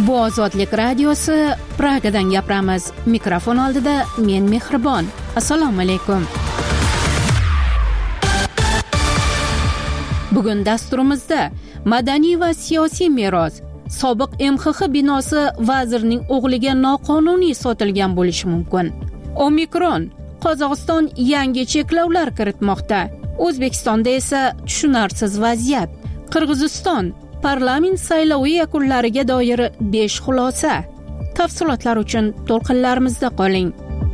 Bu Ozodlik radiosi, Pragadan gapiramiz. Mikrofon oldida men Mehribon. Assalomu alaykum. Bugun dasturimizda madaniy va siyosiy meros, sobiq MXX binosi vazirning o'g'liga noqonuniy sotilgan bo'lishi mumkin. Omikron, Qozog'iston yangi cheklovlar kiritmoqda. O'zbekistonda esa tushunarsiz vaziyat. Qirg'iziston parlament saylovi yakunlariga doir 5 xulosa. Tafsilotlar uchun to'lqinlarimizda qoling.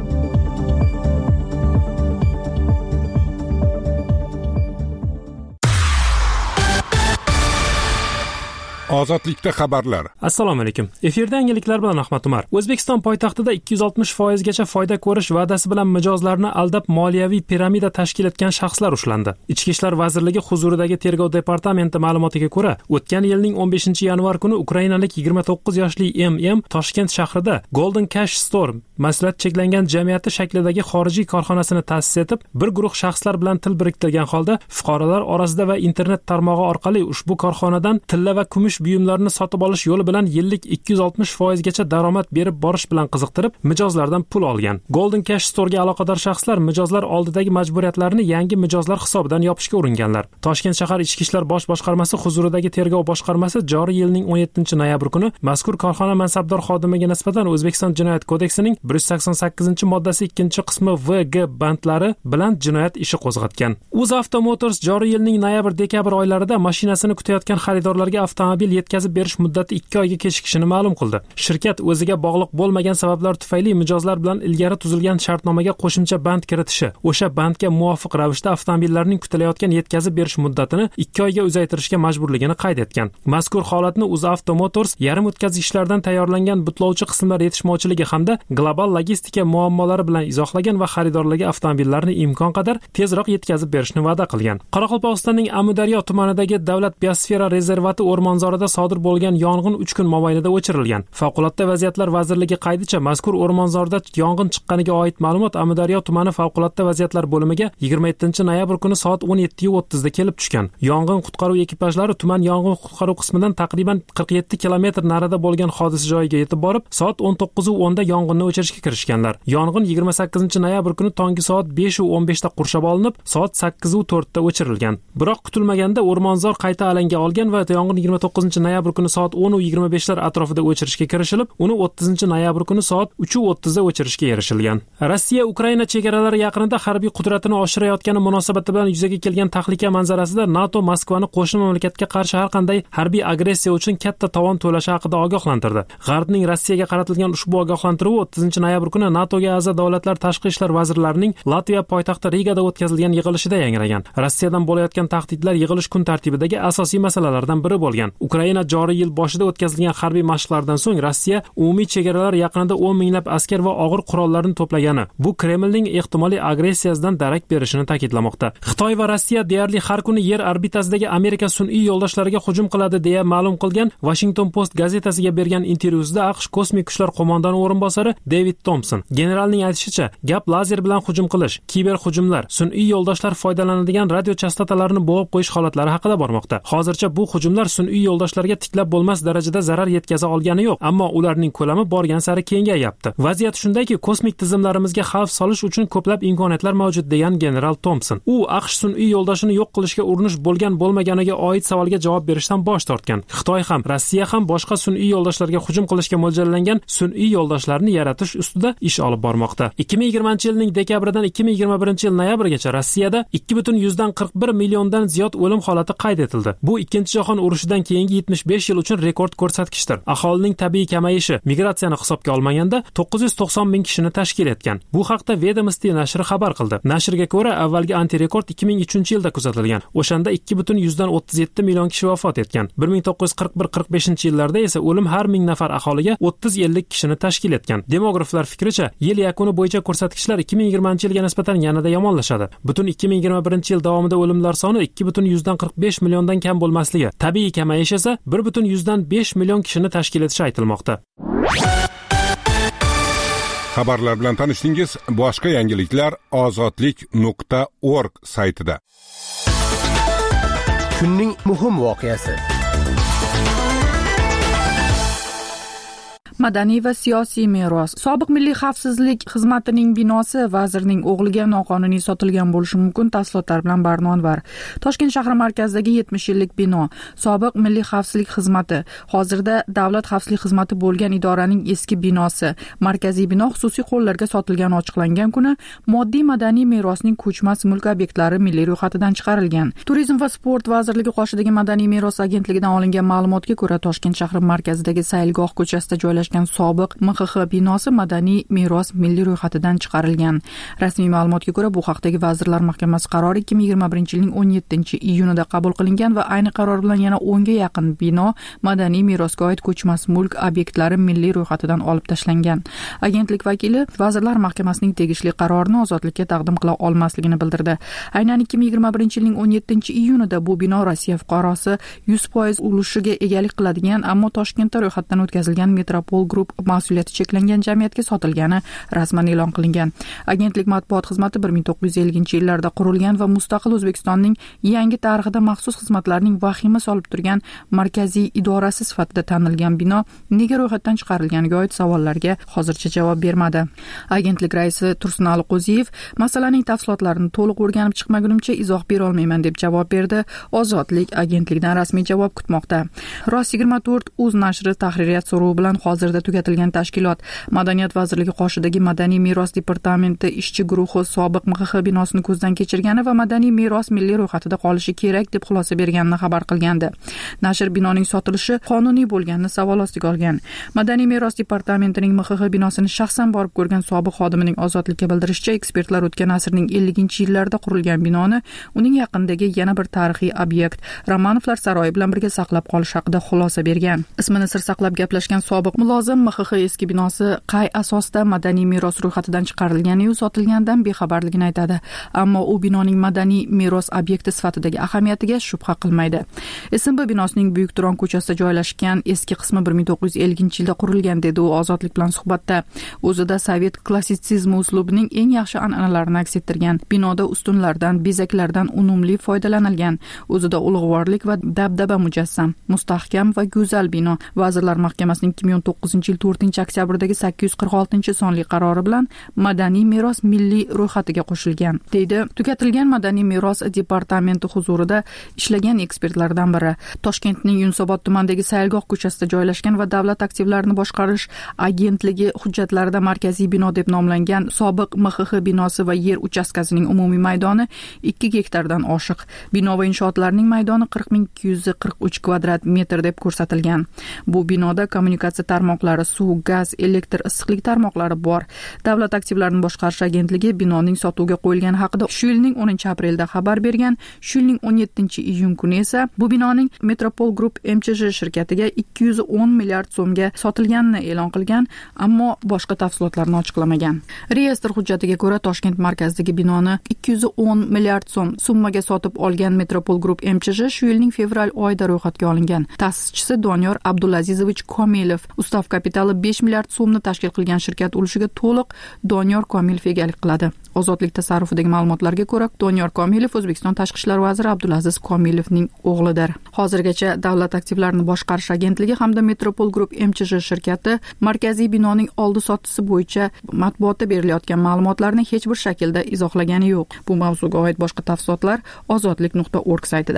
Ozodlikda xabarlar. Assalomu alaykum. Efirda yangiliklar bilan Ahmad Umar. O'zbekiston poytaxtida 260% gacha foyda ko'rish va'dasi bilan mijozlarni aldab moliyaviy piramida tashkil etgan shaxslar ushlandi. Ichki ishlar vazirligi huzuridagi tergov departamenti ma'lumotiga ko'ra, o'tgan yilning 15-yanvar kuni ukrainalik 29 yoshli MM Toshkent shahrida Golden Cash Store maslahat cheklangan jamiyati shaklidagi xorijiy korxonasini ta'sis etib, bir guruh shaxslar bilan til biriktirgan holda fuqarolar orasida va internet tarmog'i orqali ushbu korxonadan tilla va kumush buyumlarni sotib olish yo'li bilan yillik 260% gacha daromad berib borish bilan qiziqtirib, mijozlardan pul olgan. Golden Cash Store'ga aloqador shaxslar mijozlar oldidagi majburiyatlarini yangi mijozlar hisobidan yopishga uringanlar. Toshkent shahar Ichki ishlar bosh boshqarmasi huzuridagi tergov boshqarmasi joriy yilning 17-noyabr kuni mazkur korxona mansabdor xodimiga nisbatan O'zbekiston Jinoyat kodeksining 188-moddasi 2-qismi VG bandlari bilan jinoyat ishi qo'zg'atgan. UzAuto Motors joriy yilning noyabr-dekabr oylarida mashinasini kutayotgan xaridorlarga avtomobil yetkazib berish muddati 2 oyga kechikishini ma'lum qildi. Shirkat o'ziga bog'liq bo'lmagan sabablar tufayli mijozlar bilan ilgari tuzilgan shartnomaga qo'shimcha band kiritishi, o'sha bandga muvofiq ravishda avtomobillarning kutilayotgan yetkazib berish muddatini 2 oyga uzaytirishga majburligini qayd etgan. Mazkur holatni UzAuto Motors yarim o'tkazgichlardan tayyorlangan butlovchi qismlar yetishmovchiligi hamda global logistika muammolari bilan izohlagan va xaridorlarga avtomobillarni imkon qadar tezroq yetkazib berishni va'da qilgan. Qoraqalpog'istonning Amudaryo tumanidagi davlat biosfera rezervati o'rmonzorida sodir bo'lgan yong'in 3 kun mobaynida o'chirilgan. Favqulodda vaziyatlar vazirligi qaydicha mazkur o'rmonzorda yong'in chiqqaniga oid ma'lumot Amudaryo tumani favqulodda vaziyatlar bo'limiga 27-noyabr kuni soat 17:30 da kelib tushgan. Yong'in qutqaruv ekipajlari tuman yong'in qutqaruv qismidan taqriban 47 kilometr narida bo'lgan hodisa joyiga yetib borib, soat 19:10 da yong'inni o'chirishga kirishganlar. Yong'in 28-noyabr kuni tongi soat 5:15 da qurshab olinib, soat 8:04 da o'chirilgan. Biroq kutilmaganda o'rmonzor qayta alanga olgan va yong'in 29-noyabr kuni soat 10:25 lar atrofida o'chirishga kirishilib, uni 30-noyabr kuni soat 3:30 da o'chirishga erishilgan. Rossiya Ukraina chegaralari yaqinida harbiy qudratini oshirayotgani munosabati bilan yuzaga kelgan tahlika manzarasida NATO Moskvani qo'shni mamlakatga qarshi har qanday harbiy agressiya uchun katta tovon to'lashi haqida ogohlantirdi. G'arbning Rossiyaga qaratilgan ushbu ogohlantiruvi 30-noyabr kuni NATOga a'zo davlatlar tashqi ishlar vazirlarining Latviya poytaxti Rigada o'tkazilgan yig'ilishida yangragan. Rossiyadan bo'layotgan tahdidlar yig'ilish kun tartibidagi asosiy masalalardan biri bo'lgan. Ukraina joriy yil boshida o'tkazilgan harbiy mashqlardan so'ng Rossiya umumiy chegaralar yaqinida 10 minglab askar va og'ir qurollarni to'plagani bu Kremlning ehtimoliy agressiyasidan darak berishini ta'kidlamoqda. Xitoy va Rossiya deyarli har kuni yer orbitasidagi Amerika sun'iy yo'ldoshlariga hujum qiladi deya ma'lum qilgan Washington Post gazetasiga bergan intervyusida AQSh kosmik kuchlar qo'mondoni o'rinbosari David Thompson generalning aytishicha, gap lazer bilan hujum qilish, kiber hujumlar, sun'iy yo'ldoshlar foydalanadigan radio chastotalarni bo'g'ib qo'yish holatlari haqida bormoqda. Hozircha bu hujumlar sun'iy yo'ldoshlarga tiklab bo'lmas darajada zarar yetkaza olgani yo'q, ammo ularning ko'lami borgan sari kengayapti. Vaziyat shundayki, kosmik tizimlarimizga xavf solish uchun ko'plab imkoniyatlar mavjud degan general Thompson. U AQSh sun'iy yo'ldoshini yo'q qilishga urinish bo'lmaganiga oid savolga javob berishdan bosh tortgan. Xitoy ham, Rossiya ham boshqa sun'iy yo'ldoshlarga hujum qilishga mo'ljallangan sun'iy yo'ldoshlarni yaratish ustida ish olib bormoqda. 2020-yilning dekabridan 2021-yil noyabrgacha Rossiyada 2,41 milliondan ziyod o'lim holati qayd etildi. Bu Ikkinchi jahon urushidan keyingi 75 yil uchun rekord ko'rsatkichdir. Aholining tabiiy kamayishi migratsiyani hisobga olmaganda 990 ming kishini tashkil etgan. Bu haqda Vedomosti nashri xabar qildi. Nashrga ko'ra, avvalgi antirekord 2003-yilda kuzatilgan. O'shanda 2,37 million kishi vafot etgan. 1941-45 yillarda esa o'lim har 1000 nafar aholiga 30-50 kishini tashkil etgan. Demograflar fikricha, yil yakuni bo'yicha ko'rsatkichlar 2020-yilga nisbatan yanada yomonlashadi. Butun 2021-yil davomida o'limlar soni 2,45 milliondan kam bo'lmasligi, tabiiy kamayish esa 1,5 million kishini tashkil etishi aytilmoqda. Xabarlar bilan tanishdingiz. Boshqa yangiliklar ozodlik.org saytida. Kunning muhim voqeasi. Madaniy va siyosiy meros. Sobiq Milliy xavfsizlik xizmatining binosi vazirning o'g'liga noqonuniy sotilgan bo'lishi mumkin. Tafsilotlar bilan Barno Anvar. Toshkent shahri markazidagi 70 yillik bino sobiq Milliy xavfsizlik xizmati, hozirda Davlat xavfsizlik xizmati bo'lgan idoraning eski binosi. Markaziy bino xususiy qo'llarga sotilgani ochiqlangan kuni moddiy madaniy merosning ko'chmas mulk obyektlari milliy ro'yxatidan chiqarilgan. Turizm va sport vazirligi qoshidagi Madaniy meros agentligidan olingan ma'lumotga ko'ra, Toshkent shahri markazidagi Saylgoh ko'chasida joylashgan sobiq MXX binosi madaniy meros milliy ro'yxatidan chiqarilgan. Rasmiy ma'lumotga ko'ra, bu haqdagi Vazirlar Mahkamasi qarori 2021-yilning 17-iyunida qabul qilingan va ayni qaror bilan yana 10 ga yaqin bino madaniy merosga oid ko'chmas mulk obyektlari milliy ro'yxatidan olib tashlangan. Agentlik vakili Vazirlar Mahkamasining tegishli qarorini ozodlikka taqdim qila olmasligini bildirdi. Aynan 2021-yilning 17-iyunida bu bino Rossiya fuqarosi 100% ulushiga egalik qiladigan, ammo Toshkentda ro'yxatdan o'tkazilgan Metropol Group mas'uliyati cheklangan jamiyatga sotilgani rasman e'lon qilingan. Agentlik matbuot xizmati 1950-yillarda qurilgan va mustaqil O'zbekistonning yangi tarixida maxsus xizmatlarning vahima solib turgan markaziy idorasi sifatida tanilgan bino nega ro'yxatdan chiqarilganiga oid savollarga hozircha javob bermadi. Agentlik raisi Tursunali Qo'ziyev masalaning tafsilotlarini to'liq o'rganib chiqmagunimcha izoh bera olmayman deb javob berdi. Ozodlik agentlikdan rasmiy javob kutmoqda. Ross24 Uz nashri tahririyat so'rovi bilan hozirda tugatilgan tashkilot Madaniyat vazirligi qoshidagi Madaniy meros departamenti ishchi guruhi sobiq MXX binosini ko'zdan kechirgani va madaniy meros milliy ro'yxatida qolishi kerak deb xulosa berganini xabar qilgandi. Nashr binoning sotilishi qonuniy bo'lganini savol ostiga olgan. Madaniy meros departamentining MXX binosini shaxsan borib ko'rgan sobiq xodimining Ozodlikka bildirishicha, ekspertlar o'tgan asrning 50-yillarida qurilgan binoni uning yaqinidagi yana bir tarixiy obyekt Romanovlar saroyi bilan birga saqlab qolish haqida xulosa bergan. Ismini sir saqlab gaplashgan sobiq mulozim MXX eski binosi qay asosda madaniy meros ro'yxatidan chiqarilgani va sotilgandan bexabarligini aytadi. Ammo u binoning madaniy meros obyekti sifatidagi ahamiyatiga shubha qilmaydi. SMB binosining Buyuk Turon ko'chasida joylashgan eski qismi 1950-yilda qurilgan dedi u Ozodlik bilan suhbatda. O'zida sovet klassitsizmi uslubining eng yaxshi an'analarini aks ettirgan. Binoda ustunlardan, bezaklardan unumli foydalanilgan. O'zida ulug'vorlik va dabdaba mujassam, mustahkam va go'zal bino. Vazirlar Mahkamasining 2019-yil 4-oktyabrdagi 846-sonli qarori bilan madaniy meros milliy ro'yxatiga qo'shilgan, deydi tugatilgan Madaniy meros departamenti huzurida ishlagan ekspertlardan biri. Toshkentning Yunusobod tumanidagi Saylgoh ko'chasida joylashgan va davlat aktivlarini boshqarish agentligi hujjatlarida markaziy bino deb nomlangan sobiq MXX binosi va yer uchastkasining umumiy maydoni 2 gektardan oshiq. Bino va inshootlarning maydoni 40.243 kvadrat metr deb ko'rsatilgan. Bu binoda kommunikatsiya tarmoqlari, suv, gaz, elektr, issiqlik tarmoqlari bor. Davlat aktivlarini boshqarish agentligi binoning sotuvga qo'yilgani haqida shu yilning 10-aprelda xabar bergan. Shu yilning 17-iyun kuni esa bu binoning Metropol Group MCJ shirkatiga 210 milliard so'mga sotilganini e'lon qilgan, ammo boshqa tafsilotlarni ochiqlamagan. Reyestr hujjatiga ko'ra Toshkent markazidagi binoni 210 milliard so'm summaga sotib olgan Metropol Group MCJ shu yilning fevral oyida ro'yxatga olingan. Ta'sischisi Doniyor Abdulazizovich Komilov ustav kapitali 5 milliard so'mni tashkil qilgan shirkat ulushiga to'liq Doniyor Komilov egalik qiladi. Ozodlik tasarrufidagi ma'lumotlarga ko'ra, Doniyor Komilov O'zbekiston tashqi ishlar vaziri Abdulaziz Komilovning o'g'lidir. Hozirgacha davlat aktivlarini boshqarish agentligi hamda Metropol Group MCJ shirkati markaziy binoning oldi-sottisi bo'yicha matbuotda berilayotgan ma'lumotlarni hech bir shaklda izohlagani yo'q. Bu mavzuga oid boshqa tafsilotlar ozodlik.org saytida.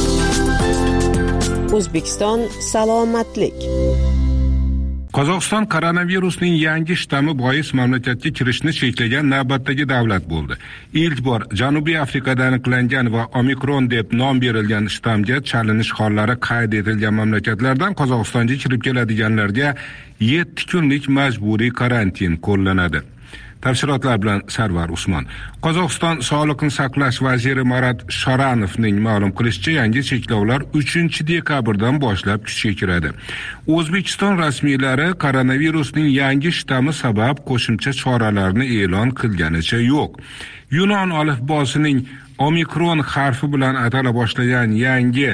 O'zbekiston salomatlik. Qozog'iston koronavirusning yangi shtammi bois mamlakatga kirishni cheklagan navbatdagi davlat bo'ldi. Ilk bor Janubiy Afrikada aniqlangan va Omikron deb nom berilgan shtamga chalinish hollari qayd etilgan mamlakatlardan Qozog'istonga kirib keladiganlarga 7 kunlik majburiy karantin qo'llanadi. Tafsilotlar bilan Sarvar Usmon. Qozog'iston Sog'liqni saqlash vaziri Marat Shoranovning ma'lum qilishicha, yangi cheklovlar 3-dekabrdan boshlab kuchga kiradi. O'zbekiston rasmiylari koronavirusning yangi shtammi sabab qo'shimcha choralarni e'lon qilganicha yo'q. Yunon alifbosining Omikron harfi bilan atala boshlagan yangi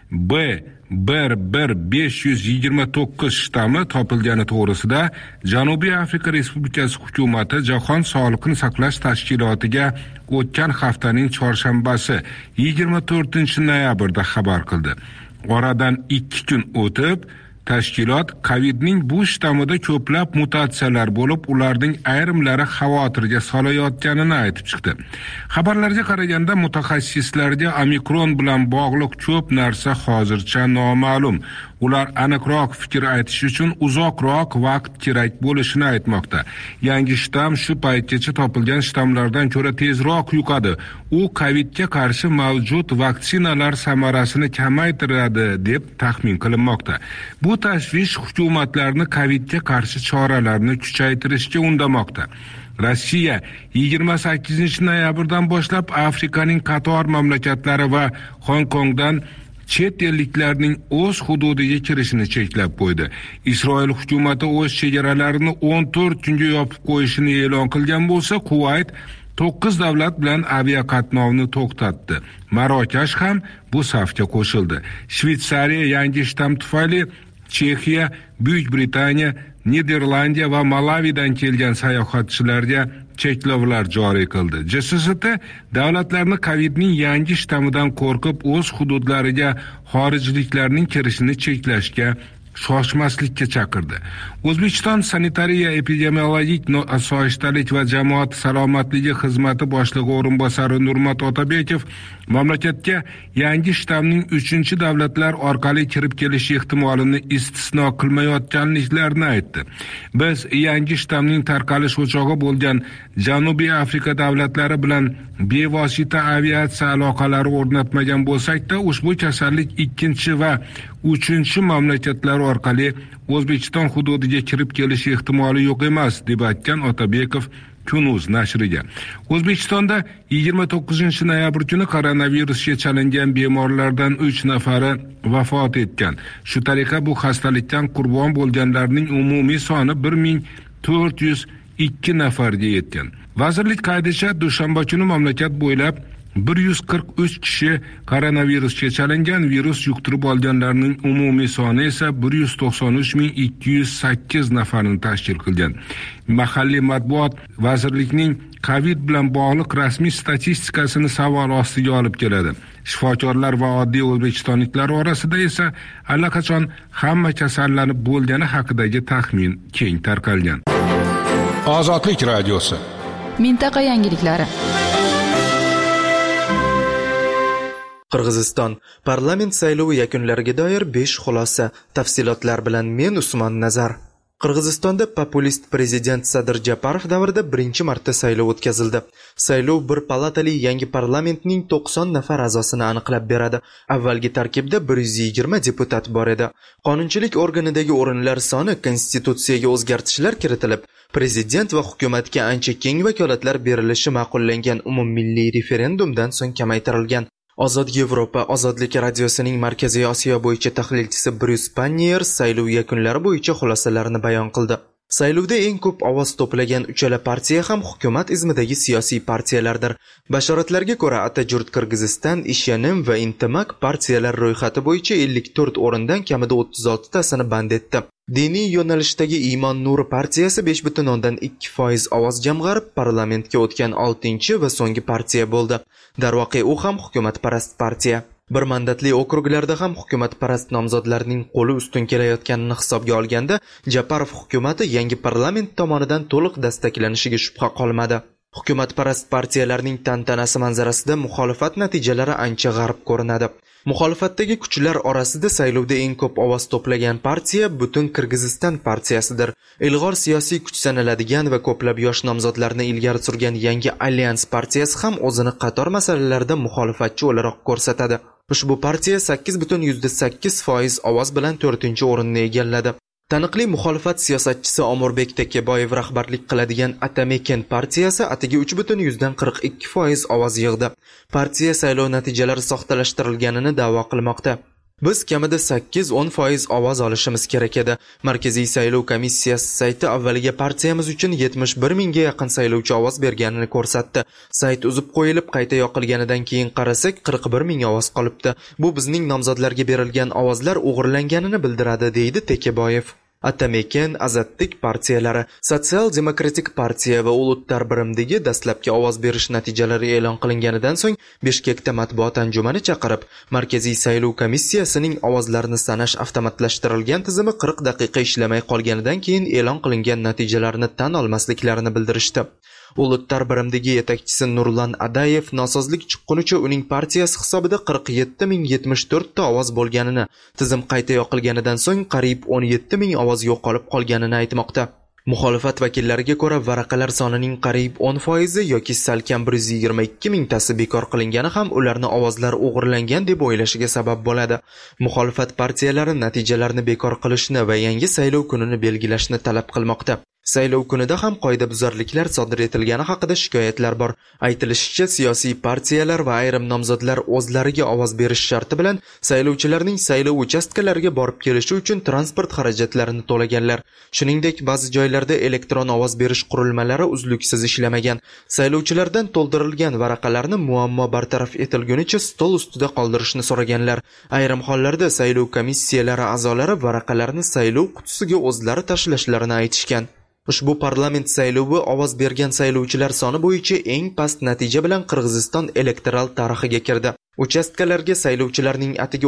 B11529 shtammi topilgani to'g'risida Janubiy Afrika Respublikasi hukumati Jahon Sog'liqni saqlash tashkilotiga o'tgan haftaning chorshanbasi 24-noyabrda xabar qildi. Oradan 2 kun o'tib Tashkilot Covidning bu shtammida ko'plab mutatsiyalar bo'lib, ularning ayrimlari xavotirga solayotganini aytib chiqdi. Xabarlarga qaraganda mutaxassislarga omikron bilan bog'liq ko'p narsa hozircha noma'lum. Ular aniqroq fikr aytish uchun uzoqroq vaqt kerak bo'lishini aytmoqda. Yangi shtamm shu paytgacha topilgan shtammlardan ko'ra tezroq yuqadi. U Covidga qarshi mavjud vaksinalar samarasini kamaytiradi deb taxmin qilinmoqda. Bu tashvish hukumatlarni Covidga qarshi choralarni kuchaytirishga undamoqda. Rossiya 28 noyabrdan boshlab Afrikaning qator mamlakatlari va Hong Kongdan chet elliklarning o'z hududiga kirishini cheklab qo'ydi. Isroil hukumati o'z chegaralarini 14 kunga yopib qo'yishini e'lon qilgan bo'lsa, Kuvayt 9 davlat bilan aviaqatnovni to'xtatdi. Marokash ham bu safga qo'shildi. Shveysariya yangi shtamm tufayli Chexiya, Buyuk Britaniya, Niderlandiya va Malavidan kelgan sayohatchilarga cheklovlar joriy qildi. JSST davlatlarni Covidning yangi shtammidan qo'rqib o'z hududlariga xorijliklarning kirishini cheklashga shoshmaslikka chaqirdi. O'zbekiston sanitariya epidemiologik osoyishtalik va jamoat salomatligi xizmati boshlig'i o'rinbosari Nurmat Otabekov mamlakatga yangi shtammning 3-davlatlar orqali kirib kelish ehtimolini istisno qilmayotganliklarini aytdi. Biz yangi shtammning tarqalish o'chog'i bo'lgan Janubiy Afrika davlatlari bilan bevosita aviatsiya aloqalari o'rnatmagan bo'lsak-da, ushbu kasallik 2 va 3 mamlakatlar orqali O'zbekiston hududiga kirib kelish ehtimoli yo'q emas, deb aytgan Otabekov Kunuz nashriga. O'zbekistonda 29 noyabr kuni koronavirusga chalingan bemorlardan 3 nafari vafot etgan. Shu tariqa bu xastalikdan qurbon bo'lganlarning umumiy soni 1402 nafarga yetgan. Vazirlik qaydicha dushanba kuni mamlakat bo'ylab 143 kishi koronavirusga chalingan. Virus yuqtirib olganlarning umumiy soni esa 193.208 nafarni tashkil qilgan. Mahalliy matbuot vazirlikning Covid bilan bog'liq rasmiy statistikasini savol ostiga olib keladi. Shifokorlar va oddiy o'zbekistonliklar orasida esa allaqachon hamma kasallanib bo'lgani haqidagi taxmin keng tarqalgan. Ozodlik radiosi. Mintaqa yangiliklari. Qirg'iziston parlament saylovi yakunlariga doir 5 xulosa. Tafsilotlar bilan men Usmon Nazar. Qirg'izistonda populist prezident Sadir Japarov davrida birinchi marta saylov o'tkazildi. Saylov bir palatali yangi parlamentning 90 nafar a'zosini aniqlab beradi. Avvalgi tarkibda 120 deputat bor edi. Qonunchilik organidagi o'rinlar soni konstitutsiyaga o'zgartishlar kiritilib, prezident va hukumatga ancha keng vakolatlar berilishi ma'qullangan umummilliy referendumdan so'ng kamaytirilgan. Ozod Yevropa ozodlik radiosining Markaziy Osiyo bo'yicha tahlilchisi Bruce Pannier saylov yakunlari bo'yicha xulosalarini bayon qildi. Saylovda eng ko'p ovoz to'plagan uchala partiya ham hukumat izmidagi siyosiy partiyalardir. Bashoratlarga ko'ra, Atajurt Qirg'iziston, Ishanim va Intimak partiyalar ro'yxati bo'yicha 54 o'rindan kamida 36 tasini band etdi. Diniy yo'nalishdagi Iymon Nuri partiyasi 5.2% ovoz jamg'arib, parlamentga o'tgan 6-chi va so'nggi partiya bo'ldi. Darvoqe u ham hukumatparast partiya. Bir mandatli okruglarda ham hukumatparast nomzodlarning qo'li ustun kelayotganini hisobga olganda, Japarov hukumati yangi parlament tomonidan to'liq dastaklanishiga shubha qolmadi. Hukumatparast partiyalarning tantanasi manzarasida muxolifat natijalari ancha g'arib ko'rinadi. Muxolifatdagi kuchlar orasida saylovda eng ko'p ovoz to'plagan partiya Butun Qirg'iziston partiyasidir. Ilg'or siyosiy kuch sanaladigan va ko'plab yosh nomzodlarni ilgari surgan yangi Alyans partiyasi ham o'zini qator masalalarda muxolifatchi o'laroq ko'rsatadi. Ushbu partiya 8.8% ovoz bilan 4-o'rinni egalladi. Taniqli muxolifat siyosatchisi Omurbek Tekeboyev rahbarlik qiladigan Atamekin partiyasi atigi 3.42% ovoz yig'di. Partiya saylov natijalari soxtalashtirilganini da'vo qilmoqda. Biz kamida 8-10% ovoz olishimiz kerak edi. Markaziy saylov komissiyasi sayti avvaliga partiyamiz uchun 71 mingga yaqin saylovchi ovoz berganini ko'rsatdi. Sayt uzib qo'yilib, qayta yoqilganidan keyin qarasak 41 ming ovoz qolibdi. Bu bizning nomzodlarga berilgan ovozlar o'g'irlanganini bildiradi, deydi Tekeboyev. Atamekan, Azadlik partiyalari, Sotsial-demokratik partiya va Ulutlar birimdagi dastlabki ovoz berish natijalari e'lon qilinganidan so'ng Bishkekda matbuot anjumani chaqirib, Markaziy saylov komissiyasining ovozlarni sanash avtomatlashtirilgan tizimi 40 daqiqa ishlamay qolganidan keyin e'lon qilingan natijalarni tan olmasliklarini bildirishdi. Ulutlar birimdagi yetakchisi Nurlan Adayev nosozlik chiqqunicha uning partiyasi hisobida 47,074 ta ovoz bo'lganini, tizim qayta yoqilganidan so'ng qariyb 17,000 ovoz yo'qolib qolganini aytmoqda. Muxolifat vakillariga ko'ra varaqalar sonining qariyb 10% yoki salkam 122 mingtasi bekor qilingani ham ularni ovozlar o'g'irlangan deb o'ylashiga sabab bo'ladi. Muxolifat partiyalari natijalarni bekor qilishni va yangi saylov kunini belgilashni talab qilmoqda. Saylov kunida ham qoidabuzarliklar sodir etilgani haqida shikoyatlar bor. Aytilishicha, siyosiy partiyalar va ayrim nomzodlar o'zlariga ovoz berish sharti bilan saylovchilarning saylov uchastkalariga borib kelishi uchun transport xarajatlarini to'laganlar. Shuningdek, ba'zi joylarda elektron ovoz berish qurilmalari uzluksiz ishlamagan. Saylovchilardan to'ldirilgan varaqalarni muammo bartaraf etilgunicha stol ustida qoldirishni so'raganlar. Ayrim hollarda saylov komissiyalari a'zolari varaqalarni saylov qutisiga o'zlari tashlashlarini aytishgan. Ushbu parlament saylovi ovoz bergan saylovchilar soni bo'yicha eng past natija bilan Qirg'iziston elektoral tarixiga kirdi. Uchastkalarga saylovchilarning atigi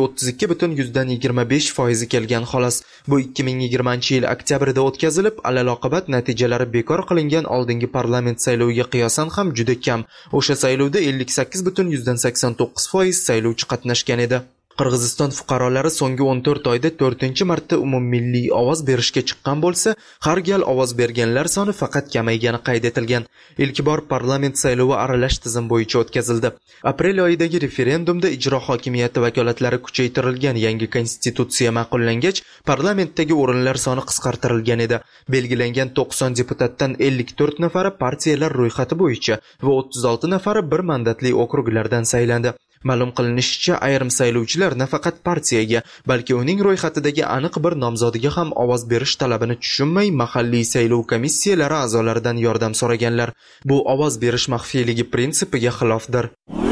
32,25% kelgan xolos. Bu 2020-yil oktyabrida o'tkazilib, alaloqibat natijalari bekor qilingan oldingi parlament sayloviga qiyosan ham juda kam. O'sha saylovda 58,89% saylovchi qatnashgan edi. Qirg'iziston fuqarolari so'nggi 14 oyda 4-marta umummilliy ovoz berishga chiqqan bo'lsa, har gal ovoz berganlar soni faqat kamaygani qayd etilgan. Ilk bor parlament saylovi aralash tizim bo'yicha o'tkazildi. Aprel oyidagi referendumda ijro hokimiyati vakolatlari kuchaytirilgan yangi konstitutsiya ma'qullangach, parlamentdagi o'rinlar soni qisqartirilgan edi. Belgilangan 90 deputatdan 54 nafari partiyalar ro'yxati bo'yicha va 36 nafari bir mandatli okruglardan saylandi. Ma'lum qilinishicha, ayrim saylovchilar nafaqat partiyaga, balki uning ro'yxatidagi aniq bir nomzodiga ham ovoz berish talabini tushunmay, mahalliy saylov komissiyalari a'zolaridan yordam so'raganlar. Bu ovoz berish maxfiyligi prinsipiga xilofdir.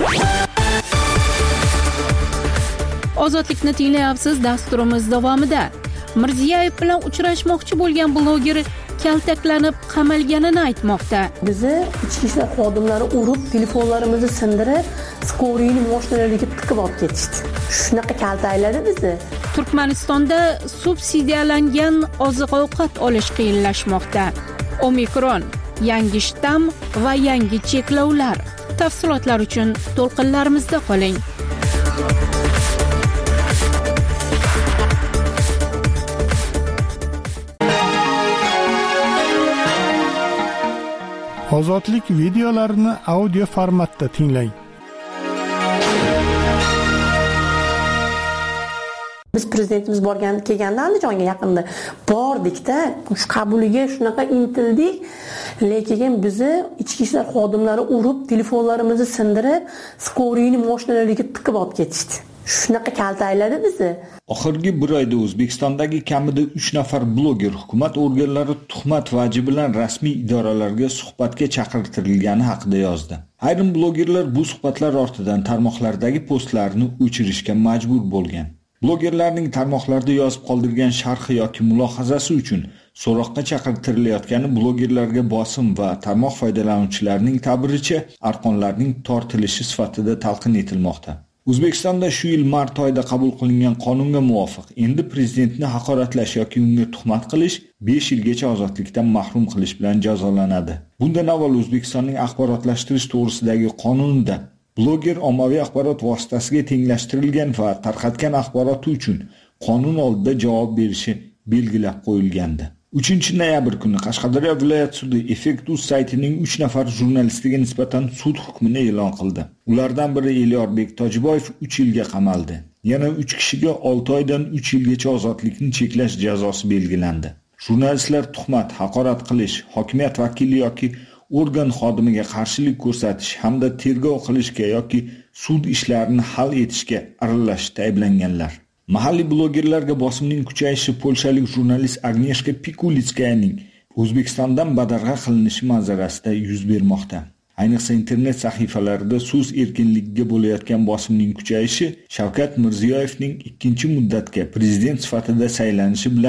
Ozodlikni tinglayapsiz dasturimiz davomida. Mirziyoyev bilan uchrashmoqchi bo'lgan bloger kaltaklanib qamalganini aytmoqda. Bizi ichki ishlar xodimlari urib, telefonlarimizni sindirib, skorining mashinalariga tiqib olib ketishdi. Shunaqa kaltakladi bizni. Turkmanistonda subsidiyalangan oziq-ovqat olish qiyinlashmoqda. Omikron, yangi shtamm va yangi cheklovlar. Tafsilotlar uchun to'lqinlarimizda qoling. Ozodlik videolarini audio formatda tinglang. Biz prezidentimiz kelganda Andijonga yaqinda bordik-da, shu qabuliga shunaqa intildik, lekin bizni ichki ishlar xodimlari urib, telefonlarimizni sindirib, skorining mashinalariga tiqib olib ketishdi. Shunaqa kaltakladi bizni. Oxirgi bir oyda O'zbekistondagi kamida 3 nafar bloger hukumat organlari tuhmat vaji bilan rasmiy idoralarga suhbatga chaqirtirilgani haqida yozdi. Ayrim blogerlar bu suhbatlar ortidan tarmoqlardagi postlarini o'chirishga majbur bo'lgan. Blogerlarning tarmoqlarda yozib qoldirgan sharhi yoki mulohazasi uchun so'roqqa chaqirtirilayotgani blogerlarga bosim va tarmoq foydalanuvchilarining ta'biricha arqonlarning tortilishi sifatida talqin etilmoqda. O'zbekistonda shu yil mart oyida qabul qilingan qonunga muvofiq endi prezidentni haqoratlash yoki unga tuhmat qilish 5 yilgacha ozodlikdan mahrum qilish bilan jazolanadi. Bundan avval O'zbekistonning axborotlashtirish to'g'risidagi qonunida bloger ommaviy axborot vositasiga tenglashtirilgan va tarqatgan axboroti uchun qonun oldida javob berishi belgilab qo'yilgandi. 3-noyabr kuni Qashqadaryo viloyat sudi Effekt.uz saytining 3 nafar jurnalistiga nisbatan sud hukmini e'lon qildi. Ulardan biri Elyorbek Tojiboyev 3 yilga qamaldi. Yana 3 kishiga 6 oydan 3 yilgacha ozodlikni cheklash jazosi belgilandi. Jurnalistlar tuhmat, haqorat qilish, hokimiyat vakili yoki organ xodimiga qarshilik ko'rsatish hamda tergov qilishga yoki sud ishlarini hal etishga aralashishda ayblanganlar. Mahalliy blogerlarga bosimning kuchayishi polshalik jurnalist Agnieszka Pikulitskayaning O'zbekistondan badarg'a qilinishi manzarasida yuz bermoqda. Ayniqsa internet sahifalarida so'z erkinligiga bo'layotgan bosimning kuchayishi Shavkat Mirziyoyevning 2-muddatga prezident sifatida saylanishi bilan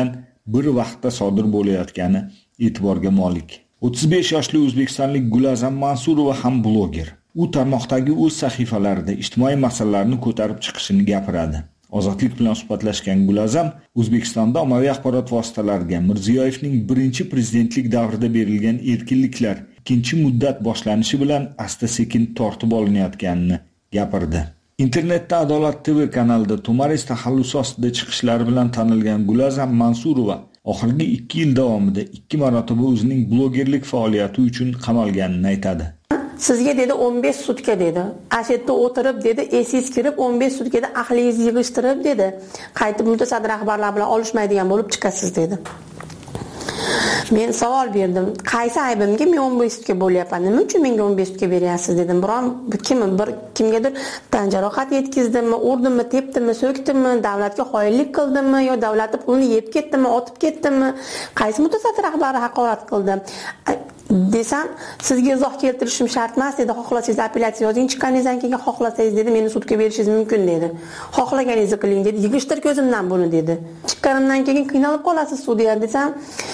bir vaqtda sodir bo'layotgani e'tiborga molik. 35 yoshli o'zbekistonlik Gulazam Mansurova ham bloger. U tarmoqdagi o'z sahifalarida ijtimoiy masalalarni ko'tarib chiqishini gapiradi. Ozodlik bilan suhbatlashgan Gulazam O'zbekistonda ommaviy axborot vositalariga Mirziyoyevning birinchi prezidentlik davrida berilgan erkinliklar ikkinchi muddat boshlanishi bilan asta-sekin tortib olinayotganini gapirdi. Internetda Adolat TV kanalida To'maris taxallusi ostida chiqishlari bilan tanilgan Gulazam Mansurova oxirgi 2 yil davomida 2 marotaba o'zining blogerlik faoliyati uchun qamalganini aytadi. Sizga dedi 15 sutka dedi. Ashitda o'tirib dedi, esiz kirib 15 sutkada ahlingizni yig'ishtirib dedi. Qaytib mutasaddi rahbarlar bilan olishmaydigan bo'lib chiqasiz dedi. Men savol berdim. Qaysi aybimga men 15 sutka bo'lyapman? Nima uchun menga 15 sutka beryapsiz dedim. Biron kimgadir tan jarohat yetkazdimmi, urdimmi, tepdimmi, so'kdimmi, davlatga xoinlik qildimmi yo davlatni pulini yeb ketdimmi, otib ketdimmi? Qaysi mutasaddi rahbari haqorat qildi? Desam, sizga izoh keltirishim shart emas dedi. Xohlasangiz apellyatsiya yozing, chiqqaningizdan keyin xohlasangiz dedi, meni sudga berishingiz mumkin dedi. Xohlaganingizni qiling dedi. Yig'ishtir ko'zimdan buni dedi. Chiqqanimdan keyin qiynalib qolasiz sudya desam,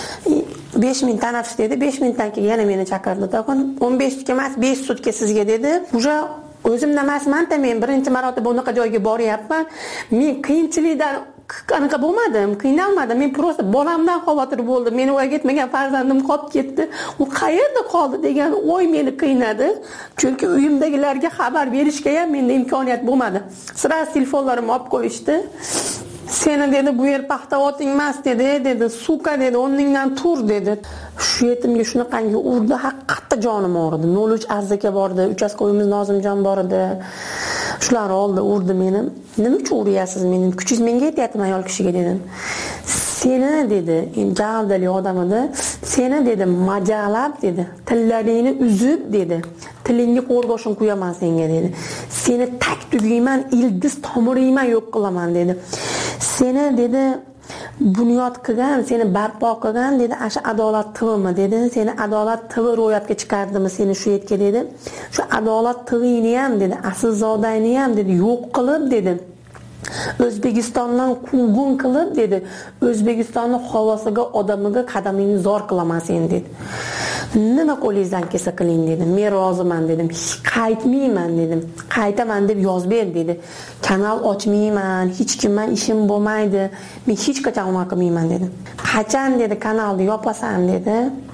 5 ming tanaffus dedi. 5 mingdan keyin yana meni chaqirdi. Taqon 15 sutka emas, 5 sutka sizga dedi. Uje o'zimdan emasman-da, men birinchi marotaba bunaqa joyga boryapman. Men qiyinchilikdan qanaqa bo'lmadim, qiynalmadim. Men prosta bolamdan xavotir bo'ldim. Meni voyaga yetmagan farzandim qolib ketdi. U qayerda qoldi degan o'y meni qiynadi. Chunki uyimdagilarga xabar berishga ham menda imkoniyat bo'lmadi. Sira telefonlarimni olib qo'yishdi. Seni dedi bu yer paxtavoting emas dedi, suka dedi, o'rningdan tur dedi. Shu yetimga shunaqangi urdi, haqiqatda jonim og'ridi. 03 arzaka bordi, uchastkoyimiz Nozimjon bor edi. Shular oldi, urdi meni. Nima uchun uryapsiz meni? Kuchingiz menga yetyapti ayol kishiga dedim. Seni dedi, javdali odam edi. Seni dedi, majalab dedi, tillaringni uzib dedi. Tilingga qo'rg'oshin qo'yaman senga dedi. Seni tak tugayman, ildiz tomiringman yo'q qilaman dedi. Seni dedi bunyod qilgan, seni barpo qilgan dedi, asha Adolat TVmi dedi. Seni Adolat TV ro'yobga chiqardimi seni shu yerga dedi. Shu Adolat TVni ham dedi, aslzodangni ham dedi yo'q qilib dedi. O'zbekistondan quvgun qilib dedi. O'zbekistonning havosiga, odamiga qadamingni zo'r qilaman sen dedi. Nima qo'lingizdan kelsa qiling dedi. Men roziman dedim. Qaytmayman dedim. Qaytaman deb yozib ber dedi. Kanal ochmayman, hech kimman ishim bo'lmaydi. Men hech qachon nima qilmayman dedim. Qachon dedi kanalni yopasan dedi.